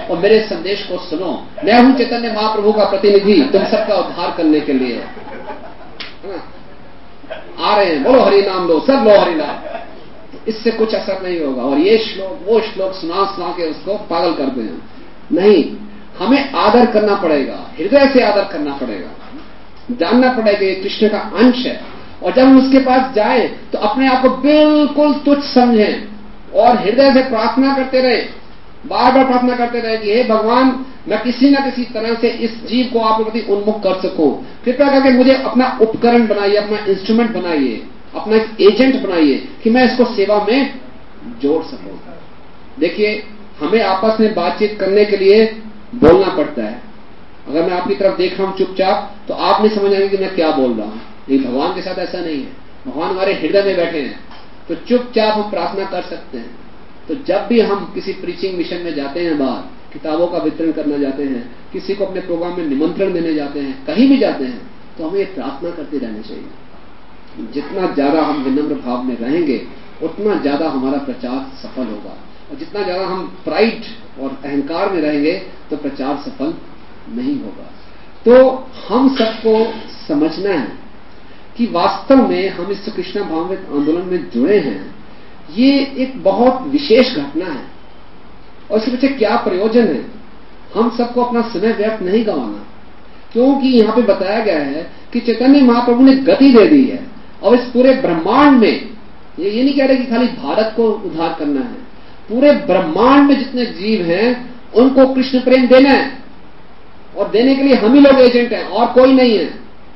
और मेरे संदेश को सुनो। मैं हूं चैतन्य महाप्रभु का प्रतिनिधि, तुम सबका उद्धार करने के लिए, है ना? आ रहे हैं, बोलो हरि नाम लो, सब लो हरि नाम। इससे कुछ असर नहीं होगा। और ये श्लोक वो श्लोक सुना सुना के उसको पागल कर दें, नहीं, हमें आदर करना पड़ेगा, हृदय से आदर करना पड़ेगा, जानना पड़ेगा ये कृष्ण का अंश है। और जब हम उसके पास जाए तो अपने आप को बिल्कुल तुच्छ समझें और हृदय से प्रार्थना करते रहे, बार बार प्रार्थना करते रहे कि हे भगवान, मैं किसी न किसी तरह से इस जीव को आपके प्रति उन्मुख कर सकूं। कृपया करके मुझे अपना उपकरण बनाइए, अपना इंस्ट्रूमेंट बनाइए, अपना एक एजेंट बनाइए कि मैं इसको सेवा में जोड़ सकूं। देखिए, हमें आपस में बातचीत करने के लिए बोलना पड़ता है। अगर मैं आपकी तरफ देख रहा हूं चुपचाप तो आप नहीं समझ आएंगे कि मैं क्या बोल रहा हूं। लेकिन भगवान के साथ ऐसा नहीं है। भगवान हमारे हृदय में बैठे हैं, तो चुपचाप हम प्रार्थना कर सकते हैं। तो जब भी हम किसी प्रीचिंग मिशन में जाते हैं, बाहर किताबों का वितरण करना जाते हैं, किसी को अपने प्रोग्राम में निमंत्रण देने जाते हैं, कहीं भी जाते हैं, तो हमें प्रार्थना करते रहनी चाहिए। जितना ज्यादा हम विनम्र भाव में रहेंगे उतना ज्यादा हमारा प्रचार सफल होगा। और जितना ज्यादा हम प्राइड और अहंकार में रहेंगे तो प्रचार सफल नहीं होगा। तो हम सबको समझना है कि वास्तव में हम इस कृष्ण भावनामृत आंदोलन में जुड़े हैं, ये एक बहुत विशेष घटना है। और इसके पीछे क्या प्रयोजन है? हम सबको अपना समय व्यर्थ नहीं गंवाना, क्योंकि यहां पे बताया गया है कि चैतन्य महाप्रभु ने गति दे दी है। और इस पूरे ब्रह्मांड में ये नहीं कह रहे कि खाली भारत को उद्धार करना है, पूरे ब्रह्मांड में जितने जीव हैं उनको कृष्ण प्रेम देना है। और देने के लिए हम ही लोग एजेंट हैं और कोई नहीं है।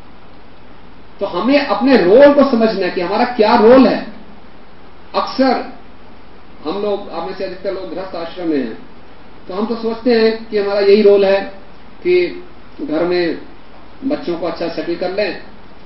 तो हमें अपने रोल को समझना है कि हमारा क्या रोल है। अक्सर हम लोग, आप में से अधिकतर लोग गृहस्थ आश्रम में हैं, तो हम तो सोचते हैं कि हमारा यही रोल है कि घर में बच्चों को अच्छा सेटल कर लें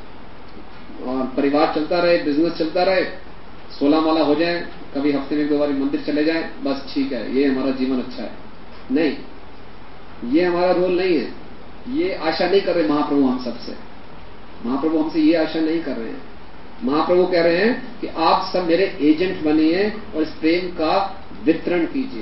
और परिवार चलता रहे, बिजनेस चलता रहे, 16 माला हो जाए, कभी हफ्ते में 2 बार मंदिर चले जाए, बस ठीक है, ये हमारा जीवन अच्छा है। नहीं, ये हमारा रोल नहीं है। ये आशा नहीं कर रहे महाप्रभु हम सबसे। महाप्रभु हमसे ये आशा नहीं कर रहे हैं। महाप्रभु कह रहे हैं कि आप सब मेरे एजेंट बनिए और इस प्रेम का वितरण कीजिए,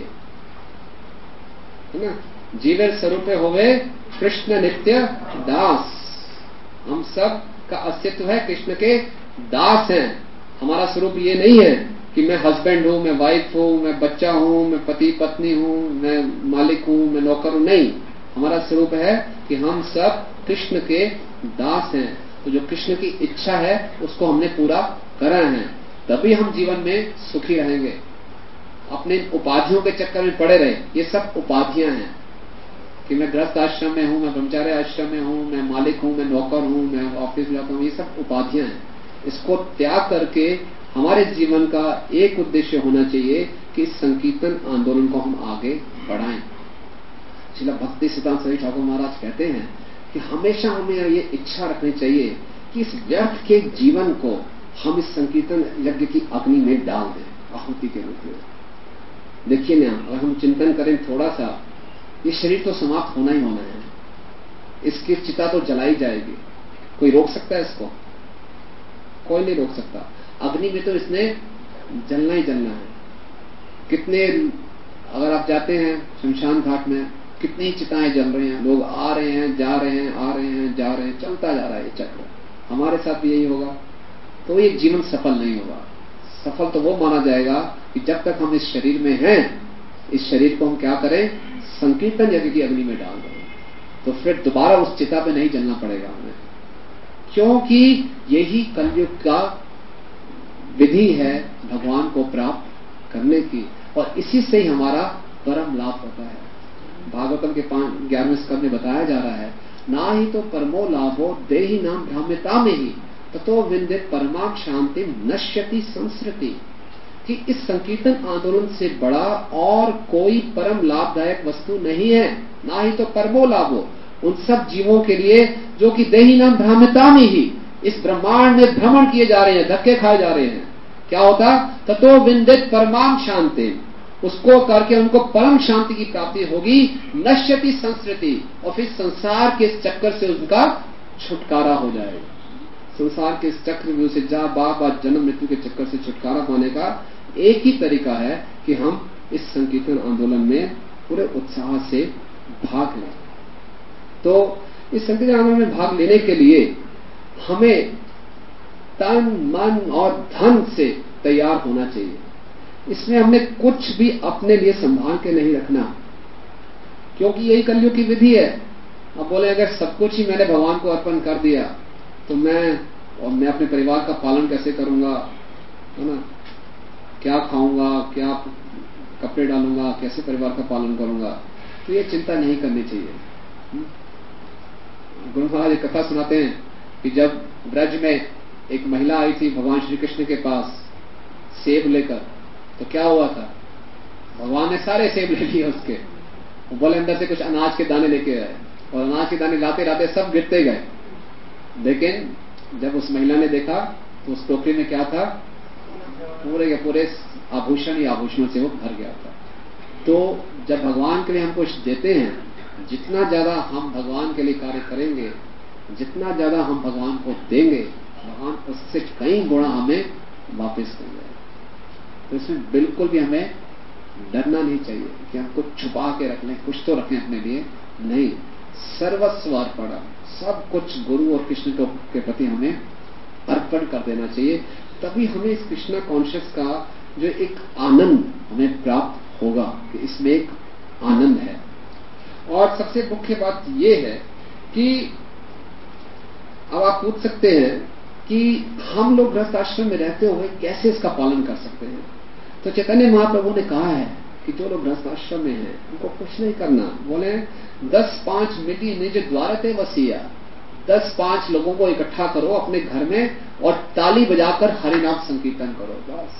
है ना? जीवन स्वरूप होवे कृष्ण नित्य दास। हम सब का अस्तित्व है, कृष्ण के दास हैं। हमारा स्वरूप ये नहीं है कि मैं हस्बैंड हूं, मैं वाइफ हूं, मैं बच्चा हूं, मैं पति पत्नी हूं, मैं मालिक हूं, मैं नौकर हूं। नहीं, हमारा स्वरूप है कि हम सब कृष्ण के दास हैं। तो जो कृष्ण की इच्छा है उसको हमने पूरा करा है, तभी हम जीवन में सुखी रहेंगे। अपने उपाधियों के चक्कर में पड़े रहे, ये सब उपाधियां हैं कि मैं गृहस्थ आश्रम में हूं, मैं ब्रह्मचार्य आश्रम में हूं, मैं मालिक हूं, मैं नौकर हूं, मैं ऑफिस जाता हूं, ये सब उपाधियां हैं। इसको त्याग करके हमारे जीवन का एक उद्देश्य होना चाहिए कि इस संकीर्तन आंदोलन को हम आगे बढ़ाएं। श्रील भक्ति सिद्धांत स्वामी ठाकुर महाराज कहते हैं कि हमेशा हमें ये इच्छा रखनी चाहिए कि इस व्यर्थ के जीवन को हम इस संकीर्तन यज्ञ की अग्नि में डाल दें, आहुति के रूप में। देखिए ना, अगर हम चिंतन करें थोड़ा सा, ये शरीर तो समाप्त होना ही होना है, इसकी चिता तो जलाई जाएगी। कोई रोक सकता है इसको? कोई नहीं रोक सकता। अग्नि में तो इसने जलना ही जलना है। कितने, अगर आप जाते हैं शमशान घाट में, कितनी चिताएं जल रही हैं, लोग आ रहे हैं, जा रहे हैं, आ रहे हैं, जा रहे हैं, चलता जा रहा है ये चक्र। हमारे साथ भी यही होगा, तो ये जीवन सफल नहीं होगा। सफल तो वो माना जाएगा कि जब तक हम इस शरीर में हैं, इस शरीर को हम क्या करें, संकीर्तन यज्ञ की अग्नि में डाल दें, तो फिर दोबारा उस चिता पे नहीं जलना पड़ेगा हमें, क्योंकि यही कलयुग का विधि है भगवान को प्राप्त करने की, और इसी से ही हमारा परम लाभ होता है। भागवतम के 11वें स्कंद में बताया जा रहा है, ना ही तो परमो लाभो देहि नाम भ्राम्यता में ही ततो विंदित परमा शांति नश्यति संस्कृति, कि इस संकीर्तन आंदोलन से बड़ा और कोई परम लाभदायक वस्तु नहीं है। ना ही तो परमो लाभो, उन सब जीवों के लिए जो कि देहि नाम भ्राम्यता में ही इस ब्रह्मांड में भ्रमण किए जा रहे हैं, धक्के खाए जा रहे हैं। क्या होता? ततो विंदित परमाम शांति, उसको करके उनको परम शांति की प्राप्ति होगी। नश्यति संस्कृति, और फिर संसार के इस चक्कर से उनका छुटकारा हो जाएगा। संसार के इस चक्र में उसे जा बार जन्म मृत्यु के चक्कर से छुटकारा पाने का एक ही तरीका है कि हम इस संकीर्तन आंदोलन में पूरे उत्साह से भाग लें। तो इस संकीर्तन आंदोलन में भाग लेने के लिए हमें तन मन और धन से तैयार होना चाहिए। इसमें हमने कुछ भी अपने लिए संभाल के नहीं रखना, क्योंकि यही कलयुग की विधि है। अब बोले अगर सब कुछ ही मैंने भगवान को अर्पण कर दिया तो मैं अपने परिवार का पालन कैसे करूंगा, है ना, क्या खाऊंगा, क्या कपड़े डालूंगा, कैसे परिवार का पालन करूंगा। तो ये चिंता नहीं करनी चाहिए। गुरु महाराज एक कथा सुनाते हैं कि जब ब्रज में एक महिला आई थी भगवान श्री कृष्ण के पास सेब लेकर, तो क्या हुआ था, भगवान ने सारे सेब ले लिए उसके। वो बोले अंदर से कुछ अनाज के दाने लेके आए, और अनाज के दाने लाते लाते सब गिरते गए। लेकिन जब उस महिला ने देखा तो उस टोकरी में क्या था, पूरे के पूरे आभूषण ही आभूषणों से वो भर गया था। तो जब भगवान के लिए हम कुछ देते हैं, जितना ज्यादा हम भगवान के लिए कार्य करेंगे, जितना ज्यादा हम भगवान को देंगे, भगवान उससे कई गुणा हमें वापस देंगे। तो इसमें बिल्कुल भी हमें डरना नहीं चाहिए कि हम कुछ छुपा के रख लें, कुछ तो रखें अपने लिए। नहीं, सर्वस्व अर्पण, सब कुछ गुरु और कृष्ण के प्रति हमें अर्पण कर देना चाहिए। तभी हमें इस कृष्णा कॉन्शियस का जो एक आनंद हमें प्राप्त होगा कि इसमें एक आनंद है। और सबसे मुख्य बात यह है कि अब आप पूछ सकते हैं कि हम लोग गृहस्थ आश्रम में रहते हुए कैसे इसका पालन कर सकते हैं। तो चैतन्य महाप्रभु ने कहा है कि जो लोग गृहस्थ आश्रम में हैं उनको कुछ नहीं करना। बोले 10-5 मिटी निज द्वारते वसिया, 10-5 लोगों को इकट्ठा करो अपने घर में और ताली बजाकर हरिनाम संकीर्तन करो, बस,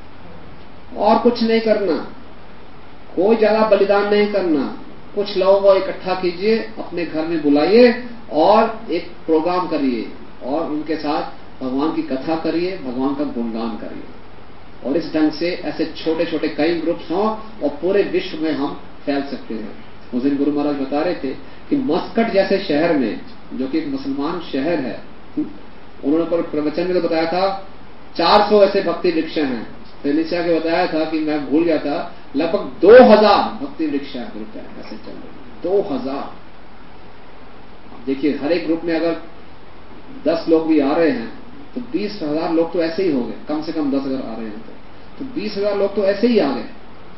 और कुछ नहीं करना। कोई ज्यादा बलिदान नहीं करना। कुछ लोगों को इकट्ठा कीजिए, अपने घर में बुलाइए और एक प्रोग्राम करिए और उनके साथ भगवान की कथा करिए, भगवान का गुणगान करिए। और इस ढंग से ऐसे छोटे छोटे कई ग्रुप्स हों और पूरे विश्व में हम फैल सकते हैं। उस दिन गुरु महाराज बता रहे थे कि मस्कट जैसे शहर में, जो कि एक मुसलमान शहर है, उन्होंने प्रवचन में तो बताया था 400 ऐसे भक्ति वृक्ष हैं। तो नीचे आके बताया था कि मैं भूल गया था, लगभग 2000 भक्ति वृक्ष ग्रुप है, ऐसे चल रहे 2000। देखिए, हर एक ग्रुप में अगर 10 लोग भी आ रहे हैं तो 20,000 लोग तो ऐसे ही हो गए। कम से कम 10 अगर आ रहे हैं तो 20,000 लोग तो ऐसे ही आ गए।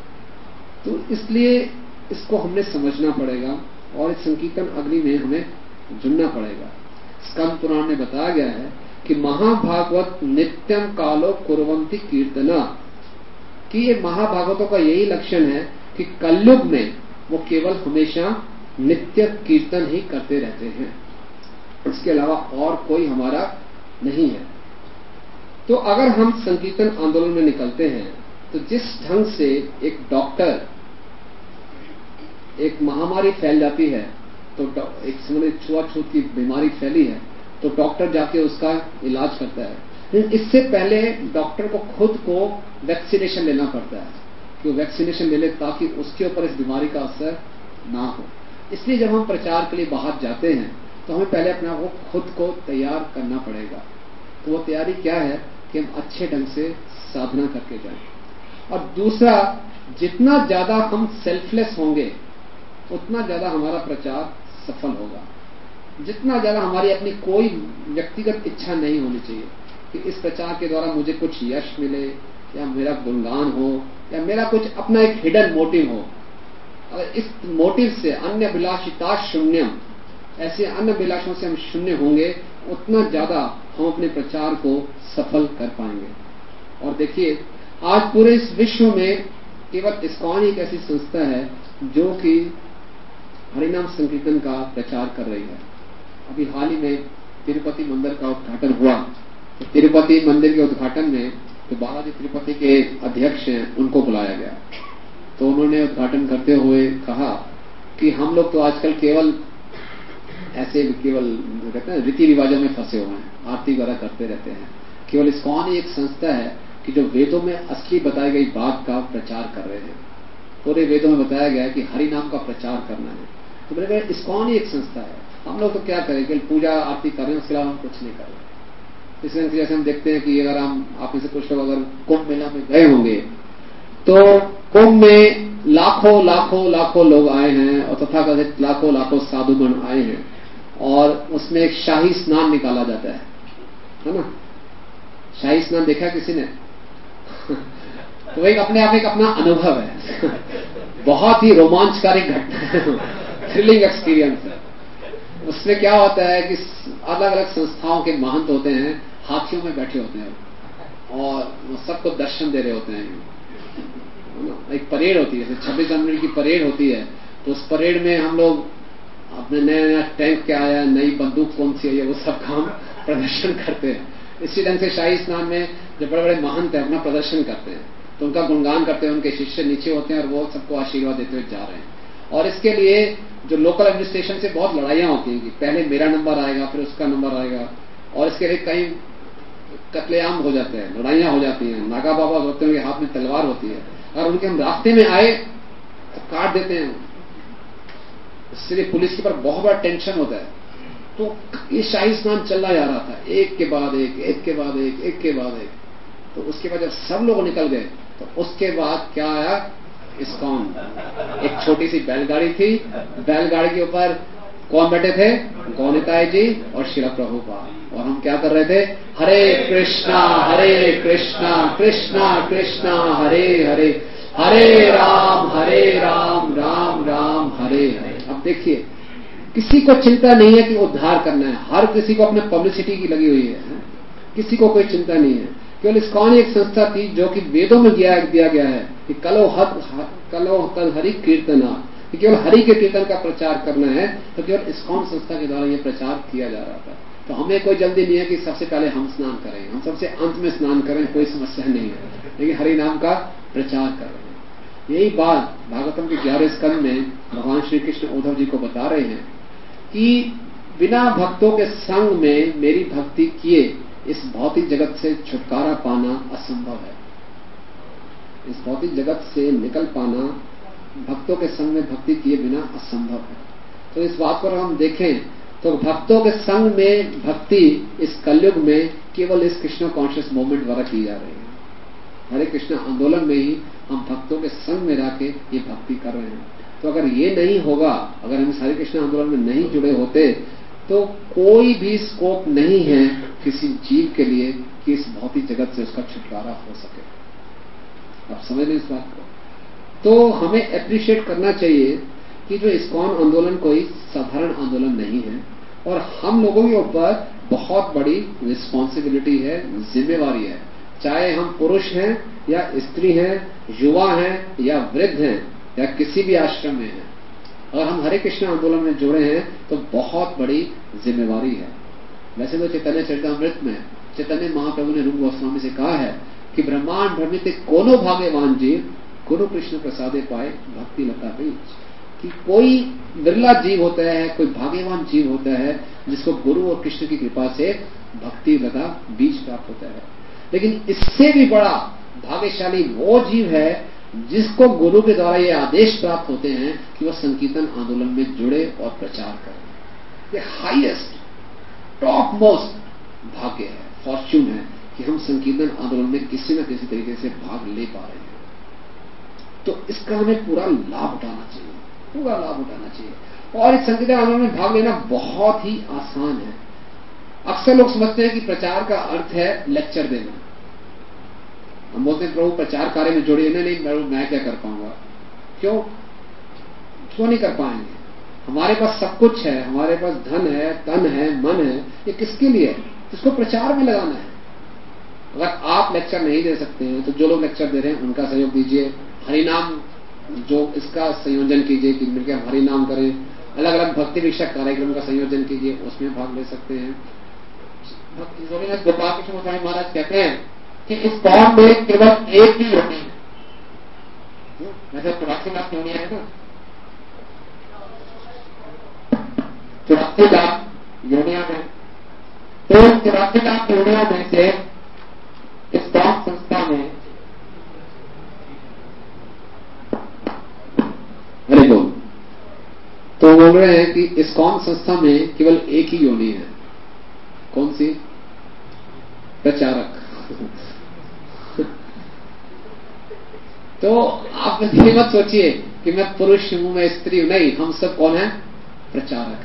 तो इसलिए इसको हमने समझना पड़ेगा और इस संकीर्तन अग्नि में हमें जुड़ना पड़ेगा। स्कंद पुराण में बताया गया है कि महाभागवत नित्यम कालो कुर्वन्ति कीर्तना, कि ये महाभागवतों का यही लक्षण है कि कलयुग में वो केवल हमेशा नित्य कीर्तन ही करते रहते हैं, इसके अलावा और कोई हमारा नहीं है। तो अगर हम संकीर्तन आंदोलन में निकलते हैं तो जिस ढंग से एक डॉक्टर, एक महामारी फैल जाती है, तो एक समझ छुआछूत की बीमारी फैली है तो डॉक्टर जाके उसका इलाज करता है। लेकिन इससे पहले डॉक्टर को खुद को वैक्सीनेशन लेना पड़ता है कि वो वैक्सीनेशन ले ले ताकि उसके ऊपर इस बीमारी का असर ना हो। इसलिए जब हम प्रचार के लिए बाहर जाते हैं तो हमें पहले अपने आप को खुद को तैयार करना पड़ेगा। तो वो तैयारी क्या है कि हम अच्छे ढंग से साधना करके जाएं। और दूसरा, जितना ज्यादा हम सेल्फलेस होंगे उतना ज्यादा हमारा प्रचार सफल होगा। जितना ज्यादा हमारी अपनी कोई व्यक्तिगत इच्छा नहीं होनी चाहिए कि इस प्रचार के द्वारा मुझे कुछ यश मिले या मेरा गुणगान हो या मेरा कुछ अपना एक हिडन मोटिव हो। अगर इस मोटिव से अन्य अभिलाषिता शून्यम, ऐसे अन्य अभिलाषों से हम शून्य होंगे उतना ज्यादा हम अपने प्रचार को सफल कर पाएंगे। और देखिए, आज पूरे इस विश्व में केवल इस्कॉन एक ऐसी संस्था है जो कि हरिनाम संकीर्तन का प्रचार कर रही है। अभी हाल ही में तिरुपति मंदिर का उद्घाटन हुआ। तो तिरुपति मंदिर के उद्घाटन में जो बालाजी तिरुपति के अध्यक्ष हैं उनको बुलाया गया। तो उन्होंने उद्घाटन करते हुए कहा कि हम लोग तो आजकल केवल ऐसे कहते हैं रीति रिवाजों में फंसे हुए हैं, आरती वगैरह करते रहते हैं। केवल इस्कॉन एक संस्था है कि जो वेदों में असली बताई गई बात का प्रचार कर रहे हैं। पूरे वेदों में बताया गया है कि हरि नाम का प्रचार करना है। तो मेरे इस्कॉन ही एक संस्था है। हम लोग तो क्या करें, केवल पूजा आरती कर रहे हैं, उसके अलावा हम कुछ नहीं कर रहे। इसलिए जैसे हम देखते हैं कि अगर हम आप में से कुछ लोग अगर कुंभ मेला में गए होंगे तो कुंभ में लाखों लाखों लाखों लोग आए हैं और तथाकथित लाखों लाखों साधुगण आए हैं और उसमें एक शाही स्नान निकाला जाता है ना? शाही स्नान देखा है किसी ने? तो एक अपने आप एक अपना अनुभव है। बहुत ही रोमांचकारी घटना है, थ्रिलिंग एक्सपीरियंस है। उसमें क्या होता है कि अलग अलग संस्थाओं के महंत होते हैं, हाथियों में बैठे होते हैं और वो सबको दर्शन दे रहे होते हैं। एक परेड होती है, जैसे 26 जनवरी की परेड होती है, तो उस परेड में हम लोग अपने नया नया टैंक क्या आया, नई बंदूक कौन सी है, वो सब काम प्रदर्शन करते हैं। इसी ढंग से शाही स्नान में जो बड़े बड़े महंत हैं अपना प्रदर्शन करते हैं, तो उनका गुणगान करते हैं, उनके शिष्य नीचे होते हैं और वो सबको आशीर्वाद देते हुए जा रहे हैं। और इसके लिए जो लोकल एडमिनिस्ट्रेशन से बहुत लड़ाइयां होती हैं कि पहले मेरा नंबर आएगा, फिर उसका नंबर आएगा, और इसके लिए कई कत्लेआम हो जाते हैं, लड़ाइयां हो जाती हैं। नागा बाबा होते हैं, उनके हाथ में तलवार होती है, और उनके हम रास्ते में आए तो काट देते हैं। इसलिए पुलिस के ऊपर बहुत बड़ा टेंशन होता है। तो ये शाही स्नान चलना जा रहा था, एक के बाद एक, एक के बाद एक, एक के बाद एक। तो उसके बाद जब सब लोग निकल गए तो उसके बाद क्या आया, इस्कॉन। एक छोटी सी बैलगाड़ी थी, बैलगाड़ी के ऊपर कौन बैठे थे, गौनिताय जी और श्रील प्रभुपाद, और हम क्या कर रहे थे, हरे कृष्णा कृष्णा कृष्णा हरे हरे, हरे राम राम राम हरे हरे। अब देखिए, किसी को चिंता नहीं है कि उद्धार करना है, हर किसी को अपने पब्लिसिटी की लगी हुई है, किसी को कोई चिंता नहीं है। केवल इस्कॉन एक संस्था थी जो कि वेदों में दिया गया है कि कलो कल हरि कीर्तना, केवल हरि के कीर्तन का प्रचार करना है, तो केवल इस्कॉन संस्था के द्वारा यह प्रचार किया जा रहा था। तो हमें कोई जल्दी नहीं है कि सबसे पहले हम स्नान करें, हम सबसे अंत में स्नान करें, कोई समस्या नहीं है, लेकिन हरि नाम का प्रचार कर रहे हैं। यही बात भागवतम के 11वें स्कंद में भगवान श्री कृष्ण उद्धव जी को बता रहे हैं कि बिना भक्तों के संग में मेरी भक्ति किए इस भौतिक जगत से छुटकारा पाना असंभव है। इस भौतिक जगत से निकल पाना भक्तों के संग में भक्ति किए बिना असंभव है। तो इस बात पर हम देखें तो भक्तों के संग में भक्ति इस कलयुग में केवल इस कृष्ण कॉन्शियस मूवमेंट द्वारा की जा रही है। हरे कृष्ण आंदोलन में ही हम भक्तों के संग में रह के ये भक्ति कर रहे हैं। तो अगर ये नहीं होगा, अगर हम इस हरे कृष्ण आंदोलन में नहीं जुड़े होते, तो कोई भी स्कोप नहीं है किसी जीव के लिए कि इस भौतिक जगत से उसका छुटकारा हो सके। आप समझ लें इस बात को। तो हमें एप्रिशिएट करना चाहिए कि जो इस्कॉन आंदोलन कोई साधारण आंदोलन नहीं है, और हम लोगों के ऊपर बहुत बड़ी रिस्पॉन्सिबिलिटी है, जिम्मेवारी है। चाहे हम पुरुष हैं या स्त्री हैं, युवा हैं या वृद्ध हैं या किसी भी आश्रम में हैं, अगर हम हरे कृष्ण आंदोलन में जुड़े हैं तो बहुत बड़ी जिम्मेवारी है। वैसे तो चैतन्य चरितामृत में चैतन्य महाप्रभु ने रूप गोस्वामी से कहा है कि ब्रह्मांड भ्रमित कोनो भाग्यवान जीव गुरु कृष्ण प्रसादे पाए भक्ति लता बीज, कि कोई बिरला जीव होता है, कोई भाग्यवान जीव होता है जिसको गुरु और कृष्ण की कृपा से भक्ति लता बीज प्राप्त होता है। लेकिन इससे भी बड़ा भाग्यशाली वो जीव है जिसको गुरु के द्वारा ये आदेश प्राप्त होते हैं कि वह संकीर्तन आंदोलन में जुड़े और प्रचार करें। ये हाईएस्ट टॉप मोस्ट भाग्य है, फॉर्च्यून है कि हम संकीर्तन आंदोलन में किसी न किसी तरीके से भाग ले पा रहे हैं। तो इसका हमें पूरा लाभ उठाना चाहिए, पूरा लाभ उठाना चाहिए। और इस संकीर्तन आंदोलन में भाग लेना बहुत ही आसान है। अक्सर लोग समझते हैं कि प्रचार का अर्थ है लेक्चर देना। हम बोलते हैं प्रभु प्रचार कार्य में जोड़िए, नहीं मैं क्या कर पाऊंगा, क्यों नहीं कर पाएंगे? हमारे पास सब कुछ है, हमारे पास धन है, तन है, मन है, ये किसके लिए? इसको प्रचार में लगाना है। अगर आप लेक्चर नहीं दे सकते हैं तो जो लोग लेक्चर दे रहे हैं उनका सहयोग दीजिए, हरिनाम जो इसका संयोजन कीजिए कि मिलकर हम हरिनाम करें, अलग अलग भक्ति विषयक कार्यक्रम का संयोजन कीजिए, उसमें भाग ले सकते हैं। गोपाल कृष्ण गोस्वामी महाराज कहते हैं कि इस कौम में केवल एक ही योनि है। वैसे 84 लाख योनियां है ना, 84 लाख योनियां हैं। तो 84 लाख योनियों में से इस कौम संस्था में हरि बोल, तो बोल रहे हैं कि इस कौम संस्था में केवल एक ही योनि है। कौन सी? प्रचारक। तो आप ये मत सोचिए कि मैं पुरुष हूं, मैं स्त्री हूं। नहीं, हम सब कौन है? प्रचारक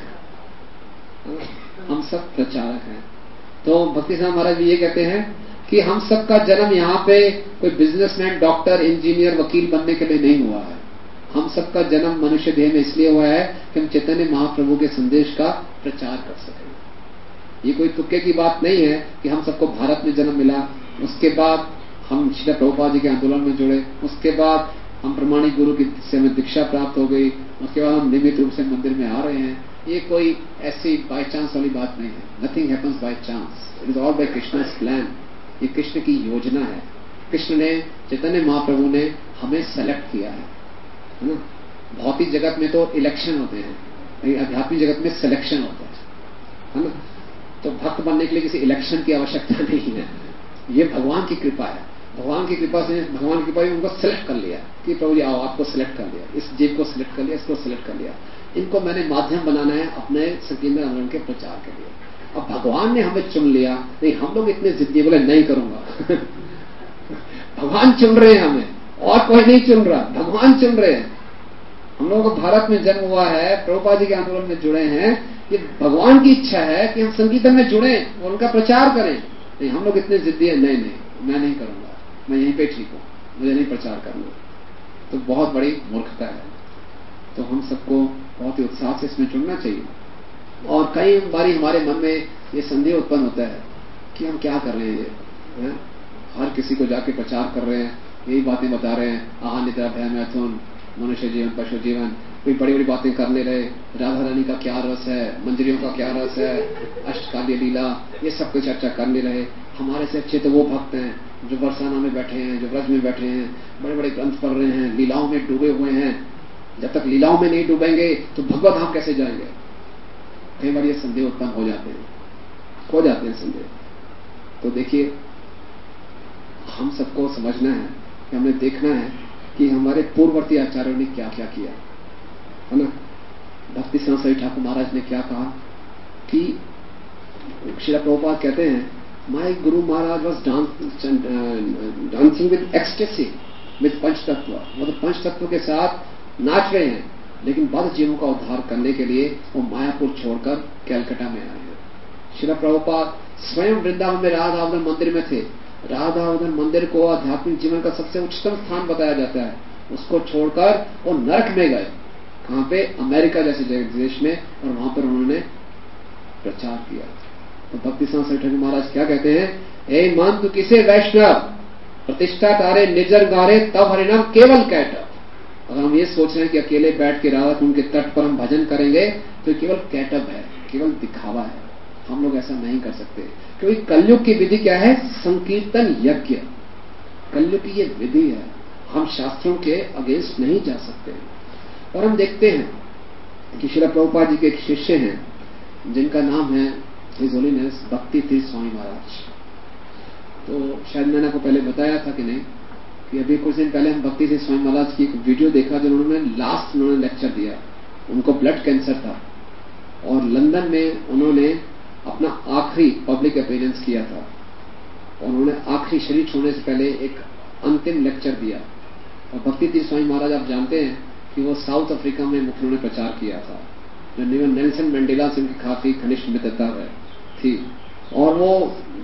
हैं। हम सब प्रचारक हैं। तो भक्ति सिंह महाराज भी ये कहते हैं कि हम सबका जन्म यहाँ पे कोई बिजनेसमैन, डॉक्टर, इंजीनियर, वकील बनने के लिए नहीं हुआ है। हम सबका जन्म मनुष्य देह में इसलिए हुआ है कि हम चैतन्य महाप्रभु के संदेश का प्रचार कर सकें। ये कोई तुक्के की बात नहीं है कि हम सबको भारत में जन्म मिला, उसके बाद हम श्रील प्रभुपाद जी के आंदोलन में जुड़े, उसके बाद हम प्रमाणिक गुरु की से हमें दीक्षा प्राप्त हो गई, उसके बाद हम नियमित रूप से मंदिर में आ रहे हैं। ये कोई ऐसी बाय चांस वाली बात नहीं है। Nothing happens by chance, it is all by Krishna's plan. ये कृष्ण की योजना है। कृष्ण ने, चैतन्य महाप्रभु ने हमें सेलेक्ट किया है ना। भौतिक जगत में तो इलेक्शन होते हैं, आध्यात्मिक जगत में सिलेक्शन होता है ना। तो भक्त बनने के लिए किसी इलेक्शन की आवश्यकता नहीं है। ये भगवान की कृपा है। भगवान की कृपा से, भगवान की कृपा से उनको सिलेक्ट कर लिया कि प्रभु जी आओ, आपको सिलेक्ट कर लिया, इस जीव को सिलेक्ट कर लिया, इसको सिलेक्ट कर लिया, इनको मैंने माध्यम बनाना है अपने संकीर्ण आंदोलन के प्रचार के लिए। अब भगवान ने हमें चुन लिया, नहीं हम लोग इतने जिद्दी बोले नहीं करूंगा भगवान चुन रहे हैं हमें, और कोई नहीं चुन रहा, भगवान चुन रहे हैं। हम लोगों को भारत में जन्म हुआ है, प्रभुपाद जी के आंदोलन में जुड़े हैं, ये भगवान की इच्छा है कि हम संकीर्तन में जुड़े और उनका प्रचार करें। नहीं हम लोग इतने जिद्दी हैं, नहीं मैं नहीं करूंगा, मैं यहीं पे ठीक हूं, मुझे नहीं प्रचार करना। तो बहुत बड़ी मूर्खता है। तो हम सबको बहुत ही उत्साह से इसमें जुड़ना चाहिए। और कई बारी हमारे मन में ये संदेह उत्पन्न होता है कि हम क्या कर रहे हैं, हर किसी को जाके प्रचार कर रहे हैं, यही बातें बता रहे हैं, आहार निद्रा भय मैथुन, मनुष्य जीवन, पशु जीवन, कोई बड़ी बड़ी बातें करने रहे, राधा रानी का क्या रस है, मंजरियों का क्या रस है, अष्टकालीय लीला, ये सब कुछ चर्चा करने रहे। हमारे से अच्छे तो वो भक्त हैं जो बरसाना में बैठे हैं, जो ब्रज में बैठे हैं, बड़े बड़े ग्रंथ पढ़ रहे हैं, लीलाओं में डूबे हुए हैं। जब तक लीलाओं में नहीं डूबेंगे तो भगवत धाम कैसे जाएंगे? कई बार ये संदेह उत्पन्न हो जाते हैं संदेह। तो देखिए, हम सबको समझना है कि हमें देखना है कि हमारे पूर्ववर्ती आचार्यों ने क्या क्या किया है ना। भक्ति सिंह सरी ठाकुर महाराज ने क्या कहा कि श्रील प्रभुपाद कहते हैं, my guru Maharaj was dancing with ecstasy with Panchatattva. मतलब पंचतत्व के साथ नाच रहे हैं, लेकिन बद्ध जीवों का उद्धार करने के लिए वो मायापुर छोड़कर कैलकाटा में आए हैं। श्रील प्रभुपाद स्वयं वृंदावन में राधावदन मंदिर में थे। राधावदन मंदिर को आध्यात्मिक जीवन का सबसे उच्चतम स्थान बताया जाता है। उसको छोड़कर वो नरक में गए। कहां पे? अमेरिका जैसे देश में, और वहां पर उन्होंने प्रचार किया। तो भक्ति सिंह सरी ठाकुर महाराज क्या कहते हैं, ए मन तू किसे वैष्णव, प्रतिष्ठा तारे निजर गारे तब हरिनाम केवल कैटअप। अगर हम ये सोच रहे हैं कि अकेले बैठ के राधा कुंड के तट पर हम भजन करेंगे तो केवल कैटअप है, केवल दिखावा है। हम लोग ऐसा नहीं कर सकते, क्योंकि कलयुग की विधि क्या है? संकीर्तन यज्ञ। कलयुग की ये विधि है, हम शास्त्रों के अगेंस्ट नहीं जा सकते। और हम देखते हैं कि श्रील प्रभुपाद जी के एक शिष्य हैं जिनका नाम है हिज होलीनेस भक्ति तीर्थ स्वामी महाराज। तो शायद मैंने आपको पहले बताया था कि नहीं, कि अभी कुछ दिन पहले हम भक्ति तीर्थ स्वामी महाराज की एक वीडियो देखा जो उन्होंने लेक्चर दिया। उनको ब्लड कैंसर था और लंदन में उन्होंने अपना आखिरी पब्लिक अपीयरेंस किया था, और उन्होंने आखिरी शरीर छोड़ने से पहले एक अंतिम लेक्चर दिया। और भक्ति तीर्थ स्वामी महाराज आप जानते हैं कि वो साउथ अफ्रीका में मुख्य उन्होंने प्रचार किया था, जो नेल्सन मंडेला से उनकी काफी घनिष्ठ मित्रता थी। और वो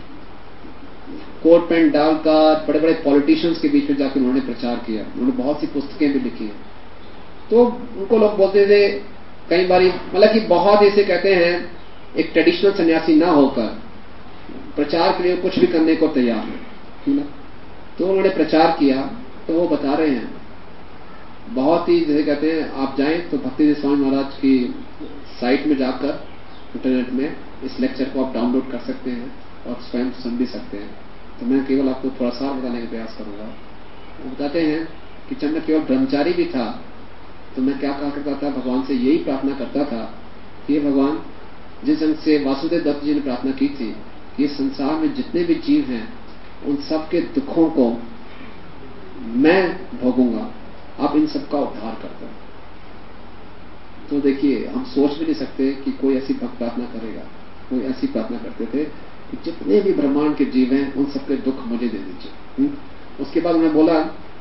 कोट पैंट डालकर बड़े बड़े पॉलिटिशियंस के बीच में जाकर उन्होंने प्रचार किया। उन्होंने बहुत सी पुस्तकें भी लिखी हैं। तो उनको लोग बोलते थे कई बारी, मतलब कि बहुत ऐसे कहते हैं एक ट्रेडिशनल सन्यासी ना होकर प्रचार के लिए कुछ भी करने को तैयार है ना। तो उन्होंने प्रचार किया। तो वो बता रहे हैं बहुत ही, जैसे कहते हैं आप जाएं तो भक्ति स्वामी महाराज की साइट में जाकर इंटरनेट में इस लेक्चर को आप डाउनलोड कर सकते हैं और स्वयं सुन भी सकते हैं। तो मैं केवल आपको थोड़ा सा बताने का प्रयास करूंगा। वो बताते हैं कि जब मैं केवल ब्रह्मचारी भी था तो मैं क्या कहा करता था, भगवान से यही प्रार्थना करता था कि हे भगवान, जिस ढंग से वासुदेव दत्त जी ने प्रार्थना की थी कि इस संसार में जितने भी जीव हैं उन सबके दुखों को मैं भोगूंगा, आप इन सबका उद्धार कर दो। तो देखिए, हम सोच भी नहीं सकते कि कोई ऐसी भक्त प्रार्थना करेगा। कोई ऐसी प्रार्थना करते थे कि जितने भी ब्रह्मांड के जीव हैं उन सबके दुख मुझे दे दीजिए। उसके बाद उन्होंने बोला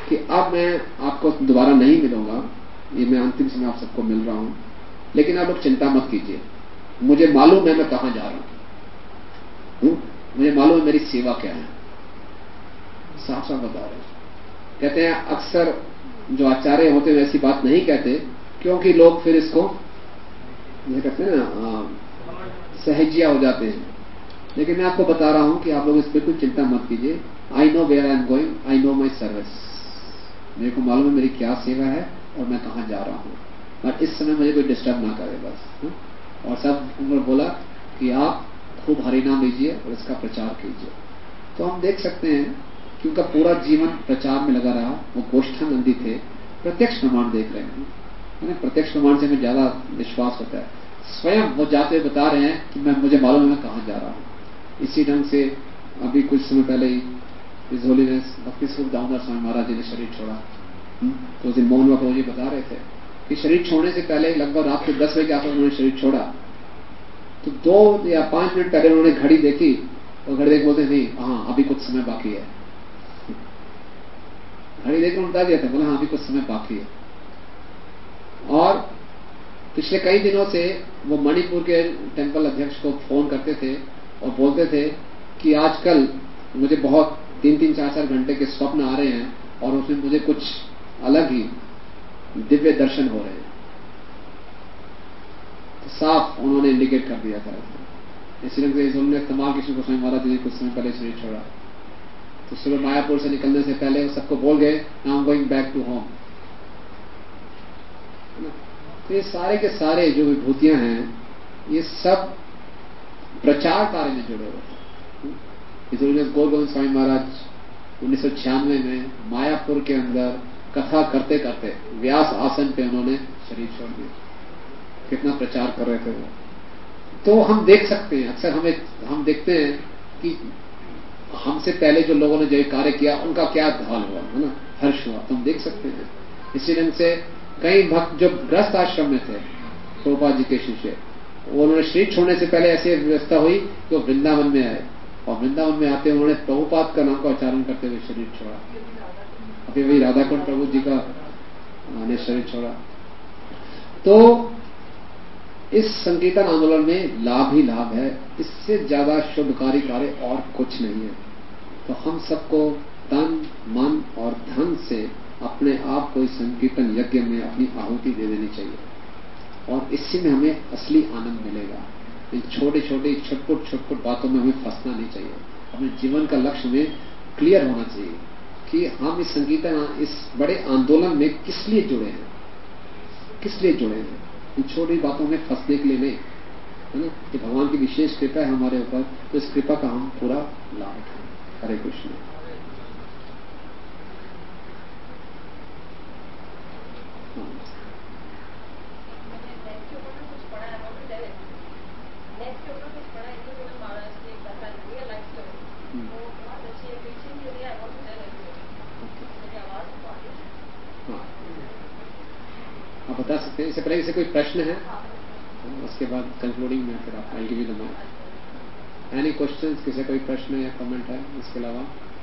कि अब मैं आपको दोबारा नहीं मिलूंगा, ये मैं अंतिम समय आप सबको मिल रहा हूं, लेकिन आप लोग चिंता मत कीजिए, मुझे मालूम है मैं कहां जा रहा हूं, मुझे मालूम है मेरी सेवा क्या है। साफ साफ बता रहे। कहते हैं अक्सर जो आचार्य होते हैं ऐसी बात नहीं कहते, क्योंकि लोग फिर इसको जैसे कहते हैं ना सहजिया हो जाते हैं। लेकिन मैं आपको बता रहा हूं कि आप लोग इस पर कोई चिंता मत कीजिए। I know where I am going, I know my service, मेरे को मालूम है मेरी क्या सेवा है और मैं कहां जा रहा हूं, और इस समय मुझे कोई डिस्टर्ब ना करे बस। और सब उन्होंने बोला कि आप खूब हरिनाम लीजिए और इसका प्रचार कीजिए। तो हम देख सकते हैं कि उनका पूरा जीवन प्रचार में लगा रहा। वो गोष्ठानंदी थे, प्रत्यक्ष प्रमाण देख रहे हैं। प्रत्यक्ष प्रमाण से हमें ज्यादा विश्वास होता है। स्वयं वो जाते हुए बता रहे हैं कि मुझे मालूम है मैं कहां जा रहा हूं। इसी ढंग से अभी कुछ समय पहले ही हिज होलीनेस भक्ति स्वरूप दामोदर स्वामी महाराज जी ने शरीर छोड़ा। तो उस दिन मोहन बाबू जी बता रहे थे कि शरीर छोड़ने से पहले लगभग रात के 10 बजे के आसपास उन्होंने शरीर छोड़ा, तो 2 या 5 मिनट पहले उन्होंने घड़ी देखी और घड़ी देख बोलते नहीं हाँ अभी कुछ समय बाकी है। घड़ी देखकर उनका दिया था, बोला हाँ अभी कुछ समय बाकी है। और पिछले कई दिनों से वो मणिपुर के टेंपल अध्यक्ष को फोन करते थे और बोलते थे कि आजकल मुझे बहुत 3-3, 4-4 घंटे के स्वप्न आ रहे हैं और उसमें मुझे कुछ अलग ही दिव्य दर्शन हो रहे हैं। तो साफ उन्होंने इंडिकेट कर दिया था। इसी ढंग से उन्होंने कमाल कृष्ण गोस्वामी महाराज जी ने कुछ समय पहले शरीर छोड़ा। तो सुबह मायापुर से निकलने से पहले वो सबको बोल गए now I am going back to home. तो ये सारे के सारे जो विभूतियां हैं ये सब प्रचार कार्य में जुड़े हुए हैं। इसलिए गौर गोविंद स्वामी महाराज 1996 में मायापुर के अंदर कथा करते करते व्यास आसन पे उन्होंने शरीर छोड़ दिया। कितना प्रचार कर रहे थे वो। तो हम देख सकते हैं, अक्सर हम देखते हैं कि हमसे पहले जो लोगों ने जो कार्य किया उनका क्या हाल हुआ, है ना, हर्ष हुआ, तो हम देख सकते हैं। इसी ढंग से कई भक्त जो गृहस्थ आश्रम में थे, प्रभुपाद जी के शिष्य, उन्होंने शरीर छोड़ने से पहले ऐसी व्यवस्था हुई कि वो वृंदावन में आए और वृंदावन में आते उन्होंने प्रभुपाद का नाम का उच्चारण करते हुए शरीर छोड़ा। अभी वही राधाकुंड प्रभु जी का ने शरीर छोड़ा। तो इस संकीर्तन आंदोलन में लाभ ही लाभ है, इससे ज्यादा शुभकारी कार्य और कुछ नहीं है। तो हम सबको तन मन और धन से अपने आप को इस संकीर्तन यज्ञ में अपनी आहुति दे देनी चाहिए और इससे में हमें असली आनंद मिलेगा। इन छोटी छोटी छुटपुट बातों में हमें फंसना नहीं चाहिए। अपने जीवन का लक्ष्य में क्लियर होना चाहिए कि हम इस संकीर्तन, इस बड़े आंदोलन में किस लिए जुड़े हैं, किस लिए जुड़े हैं। इन छोटी बातों में फंसने के लिए नहीं, है ना, कि भगवान की विशेष कृपा है हमारे ऊपर, तो इस कृपा का हम पूरा लाभ उठाएं। हरे कृष्ण। आप बता सकते हैं। इससे पहले इसे कोई प्रश्न है, उसके बाद कंक्लूडिंग में फिर आप I give you the mike. Any questions, किसी कोई प्रश्न या कमेंट है इसके अलावा?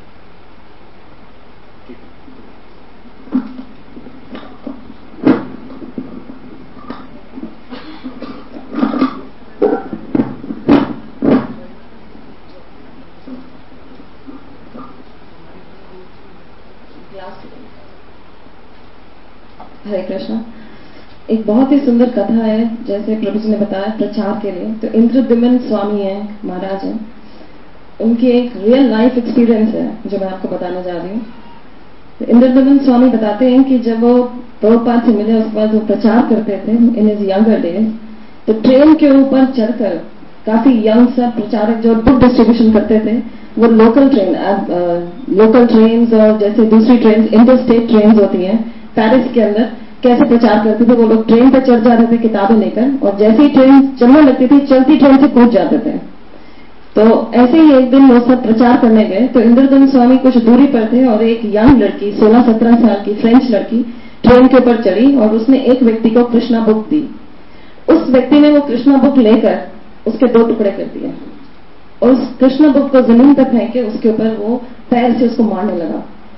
ठीक है। हरे कृष्णा। एक बहुत ही सुंदर कथा है, जैसे प्रभु जी ने बताया प्रचार के लिए। तो इंद्रद्युम्न स्वामी है, महाराज है, उनकी एक रियल लाइफ एक्सपीरियंस है जो मैं आपको बताने जा रही हूँ। तो इंद्रद्युम्न स्वामी बताते हैं कि जब वो प्रभुपाद से मिले उसके बाद वो प्रचार करते थे इन हिज यंगर डेज, तो ट्रेन के ऊपर चढ़कर काफी यंग सब प्रचारक जो बुक डिस्ट्रीब्यूशन करते थे, वो लोकल ट्रेन और जैसे दूसरी ट्रेन इंटर स्टेट ट्रेन होती हैं पेरिस के अंदर, कैसे प्रचार करते थे वो लोग ट्रेन पर चढ़ जाते थे किताबें लेकर, और जैसे ही ट्रेन चलने लगती थी चलती ट्रेन से कूद जाते थे। तो ऐसे ही एक दिन वो सब प्रचार करने गए। तो इंद्रद्युम्न स्वामी कुछ दूरी पर थे और एक यंग लड़की 16-17 साल की फ्रेंच लड़की ट्रेन के ऊपर चढ़ी और उसने एक व्यक्ति को कृष्णा बुक दी। उस व्यक्ति ने वो कृष्णा बुक लेकर उसके 2 टुकड़े कर दिए और उस कृष्णा बुक को जमीन पर फेंक के उसके ऊपर वो पैर से उसको मारने लगा।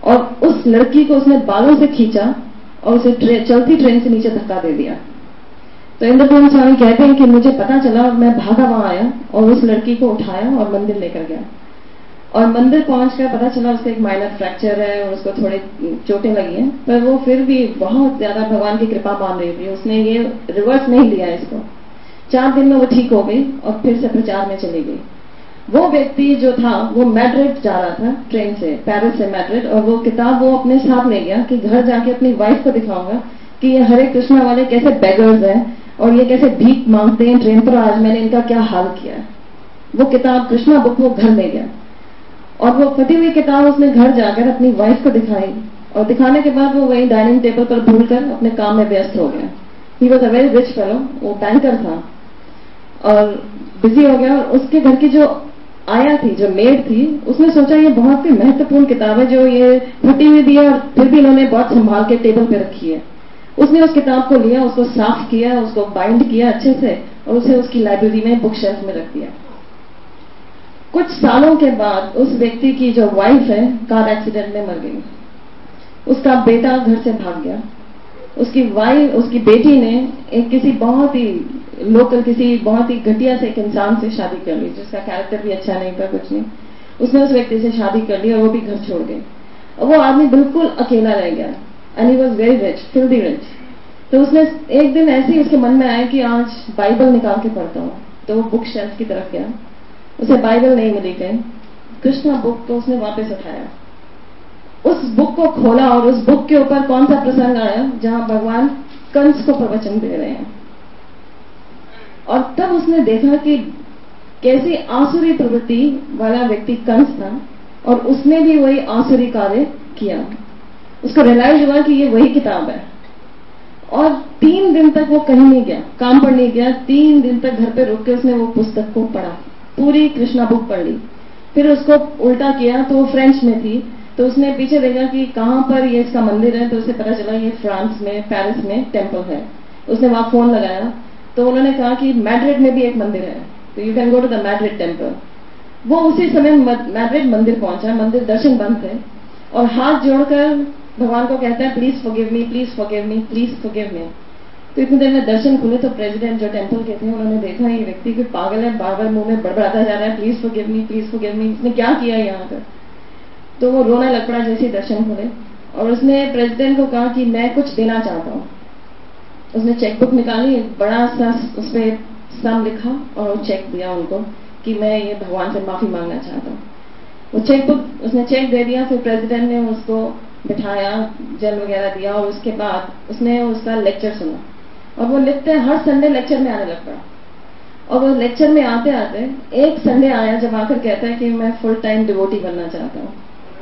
और उस लड़की को उसने बालों से खींचा और उसे चलती ट्रेन से नीचे धक्का दे दिया। तो इंद्रदेवन स्वामी कहते हैं कि मुझे पता चला और मैं भागा वहां आया और उस लड़की को उठाया और मंदिर लेकर गया। और मंदिर पहुंचकर पता चला उसका एक माइनर फ्रैक्चर है और उसको थोड़े चोटें लगी हैं, पर वो फिर भी बहुत ज्यादा भगवान की कृपा मान रही थी। उसने ये रिवर्स नहीं लिया इसको। 4 दिन में वो ठीक हो गई और फिर से प्रचार में चली गई। वो व्यक्ति जो था वो मैड्रिड जा रहा था ट्रेन से, पेरिस से मैड्रिड, और वो किताब वो अपने साथ ले गया कि घर जाके अपनी वाइफ को दिखाऊंगा कि ये हरे कृष्णा वाले कैसे बेगर्स हैं और ये कैसे भीख मांगते हैं ट्रेन पर, आज मैंने इनका क्या हाल किया है। वो किताब कृष्णा बुक वो घर ले गया और वो फटी हुई किताब उसने घर जाकर अपनी वाइफ को दिखाई और दिखाने के बाद वो वही डाइनिंग टेबल पर भूलकर अपने काम में व्यस्त हो गया। He was a very rich fellow, वो बैंकर था और बिजी हो गया। और उसके घर की जो आया थी, जो मेड थी, उसने सोचा ये बहुत ही महत्वपूर्ण किताब है जो ये फटी हुई दी है और फिर भी इन्होंने बहुत संभाल के टेबल पे रखी है। उसने उस किताब को लिया, उसको साफ किया, उसको बाइंड किया अच्छे से और उसे उसकी लाइब्रेरी में बुक शेल्फ में रख दिया। कुछ सालों के बाद उस व्यक्ति की जो वाइफ है कार एक्सीडेंट में मर गई। उसका बेटा घर से भाग गया। उसकी बेटी ने एक किसी बहुत ही लोकल, किसी बहुत ही घटिया से एक इंसान से शादी कर ली जिसका कैरेक्टर भी अच्छा नहीं था, कुछ नहीं। उसने उस व्यक्ति से शादी कर ली और वो भी घर छोड़ गई और वो आदमी बिल्कुल अकेला रह गया। And he was very rich, filthy rich. तो उसने एक दिन ऐसे ही उसके मन में आया कि आज बाइबल निकाल के पढ़ता हूँ, तो वो बुक शेल्फ की तरफ गया। उसे बाइबल नहीं मिली कहीं, कृष्णा बुक को उसने वापस उठाया, उस बुक को खोला और उस बुक के ऊपर कौन सा प्रसंग आया जहां भगवान कंस को प्रवचन दे रहे हैं। और तब उसने देखा कि कैसी आसुरी प्रवृत्ति वाला व्यक्ति कंस था और उसने भी वही आसुरी कार्य किया। उसको रियलाइज हुआ कि ये वही किताब है और 3 दिन तक वो कहीं नहीं गया, काम पर नहीं गया। 3 दिन तक घर पे रुक के उसने वो पुस्तक को पढ़ा, पूरी कृष्णा बुक पढ़ ली। फिर उसको उल्टा किया तो वो फ्रेंच में थी, तो उसने पीछे देखा कि कहां पर ये इसका मंदिर है, तो उसे पता चला ये फ्रांस में, पेरिस में टेम्पल है। उसने वहां फोन लगाया तो उन्होंने कहा कि मैड्रिड में भी एक मंदिर है, तो you can go to the Madrid temple. वो उसी समय मैड्रिड मंदिर पहुंचा। मंदिर दर्शन बंद थे और हाथ जोड़कर भगवान को कहता है please forgive me, please forgive me, please forgive me. तो इतनी देर में दर्शन खुले तो प्रेसिडेंट जो टेम्पल के थे उन्होंने देखा ये व्यक्ति कोई पागल है, बार बार मुंह में बड़बड़ाता जा रहा है please forgive me, please forgive me, इसने क्या किया यहाँ पर। तो वो रोना लग पड़ा जैसे दर्शन खुले और उसने प्रेसिडेंट को कहा कि मैं कुछ देना चाहता हूँ। उसने चेकबुक निकाली, बड़ा सा उस पर सम लिखा और वो चेक दिया उनको कि मैं ये भगवान से माफी मांगना चाहता हूँ। वो चेकबुक, उसने चेक दे दिया। फिर प्रेसिडेंट ने उसको बिठाया, जल वगैरह दिया और उसके बाद उसने उसका लेक्चर सुना और वो लिखते हर संडे लेक्चर में आने लग पड़ा। और वो लेक्चर में आते आते एक संडे आया जब आकर कहता है कि मैं फुल टाइम डिवोटी बनना चाहता हूँ।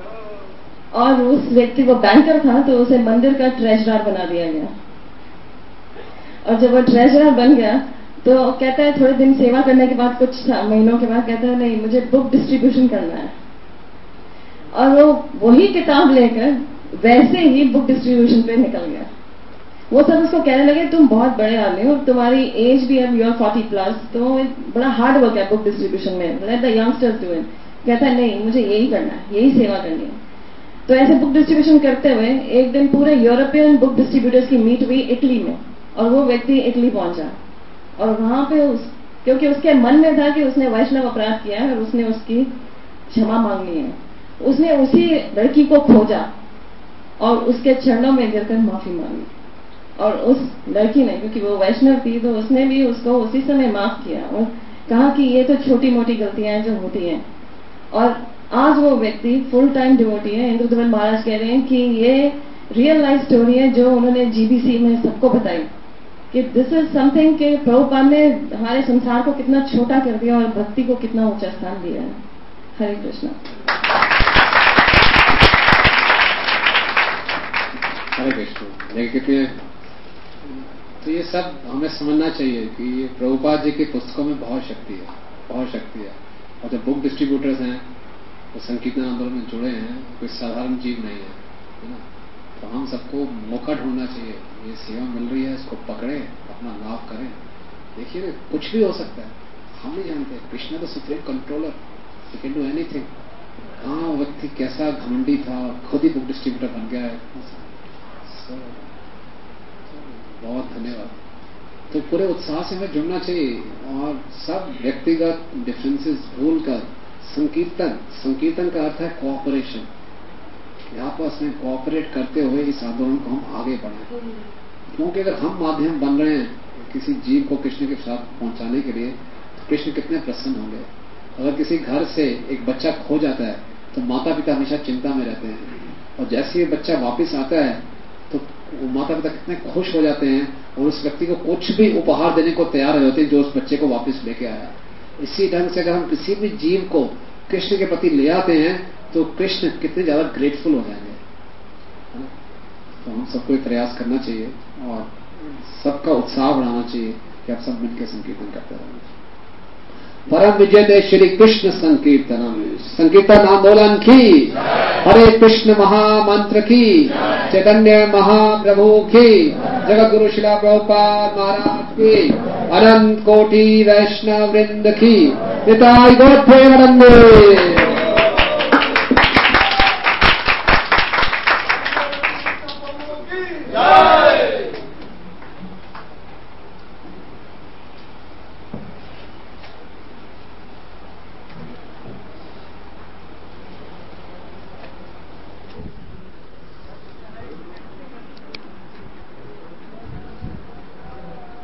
और उस व्यक्ति, वो बैंकर था, तो उसे मंदिर का ट्रेजरर बना दिया गया। और जब वो ट्रेजरर बन गया तो कहता है थोड़े दिन सेवा करने के बाद, कुछ महीनों के बाद कहता है नहीं मुझे बुक डिस्ट्रीब्यूशन करना है। और वो वही किताब लेकर वैसे ही बुक डिस्ट्रीब्यूशन पे निकल गया। वो सब उसको कहने लगे तुम बहुत बड़े आदमी हो, तुम्हारी एज भी अब यू आर 40+, तो बड़ा हार्ड वर्क है बुक डिस्ट्रीब्यूशन में, let the youngsters do it. कहता है नहीं मुझे यही करना है, यही सेवा करनी है। तो ऐसे बुक डिस्ट्रीब्यूशन करते हुए एक दिन पूरे यूरोपियन बुक डिस्ट्रीब्यूटर्स की मीट हुई इटली में और वो व्यक्ति इटली पहुंचा और वहां पे क्योंकि उसके मन में था कि उसने वैष्णव अपराध किया है और उसने उसकी क्षमा मांगनी है, उसने उसी लड़की को खोजा और उसके चरणों में गिरकर माफी मांगी। और उस लड़की ने, क्योंकि वो वैष्णव थी, तो उसने भी उसको उसी समय माफ किया और कहा कि ये तो छोटी मोटी गलतियां हैं जो होती हैं। और आज वो व्यक्ति फुल टाइम डिवोटी है। इंद्रदेवन महाराज कह रहे हैं कि ये रियल लाइफ स्टोरी है जो उन्होंने जीबीसी में सबको बताई कि दिस इज समथिंग कि प्रभुपाद ने हमारे संसार को कितना छोटा कर दिया और भक्ति को कितना ऊंचा स्थान दिया है। हरे कृष्णा। हरे कृष्ण। देखिए कितने, तो ये सब हमें समझना चाहिए कि ये प्रभुपाद जी की पुस्तकों में बहुत शक्ति है, बहुत शक्ति है। और जो बुक डिस्ट्रीब्यूटर्स हैं, तो संकीर्तन आंदोलन में जुड़े हैं, कोई साधारण जीव नहीं है ना। तो हम सबको मौका ढूंढना चाहिए, ये सेवा मिल रही है इसको पकड़े, अपना लाभ करें। देखिए कुछ भी हो सकता है, हम नहीं जानते। कृष्ण तो supreme controller, he can do anything. कहाँ वो व्यक्ति कैसा घमंडी था, खुद ही बुक डिस्ट्रीब्यूटर बन गया है। बहुत धन्यवाद। तो पूरे उत्साह से हमें जुड़ना चाहिए और सब व्यक्तिगत डिफरेंसेस भूल कर संकीर्तन का अर्थ है कोऑपरेशन, आपस में कोऑपरेट करते हुए इस आंदोलन को हम आगे बढ़ाएं। क्योंकि अगर हम माध्यम बन रहे हैं किसी जीव को कृष्ण के साथ पहुंचाने के लिए, तो कृष्ण कितने प्रसन्न होंगे। अगर किसी घर से एक बच्चा खो जाता है तो माता पिता हमेशा चिंता में रहते हैं, और जैसे ये बच्चा वापस आता है तो वो माता पिता कितने खुश हो जाते हैं और उस व्यक्ति को कुछ भी उपहार देने को तैयार हो जाते हैं जो उस बच्चे को वापस लेके आया। इसी ढंग से अगर हम किसी भी जीव को कृष्ण के प्रति ले आते हैं तो कृष्ण कितने ज्यादा ग्रेटफुल हो जाएंगे। तो हम सबको एक प्रयास करना चाहिए और सबका उत्साह बढ़ाना चाहिए कि आप सब मिलकर संकीर्तन करते रहें। परम विजय दे श्री कृष्ण संकीर्तन आंदोलन की, हरे कृष्ण महामंत्र की, चैतन्य महाप्रभु की, जगत गुरु शिला प्रभुपाद महाराज की, अनंत कोटि वैष्णव वृंद की, निताई गौर प्रेमानंदे।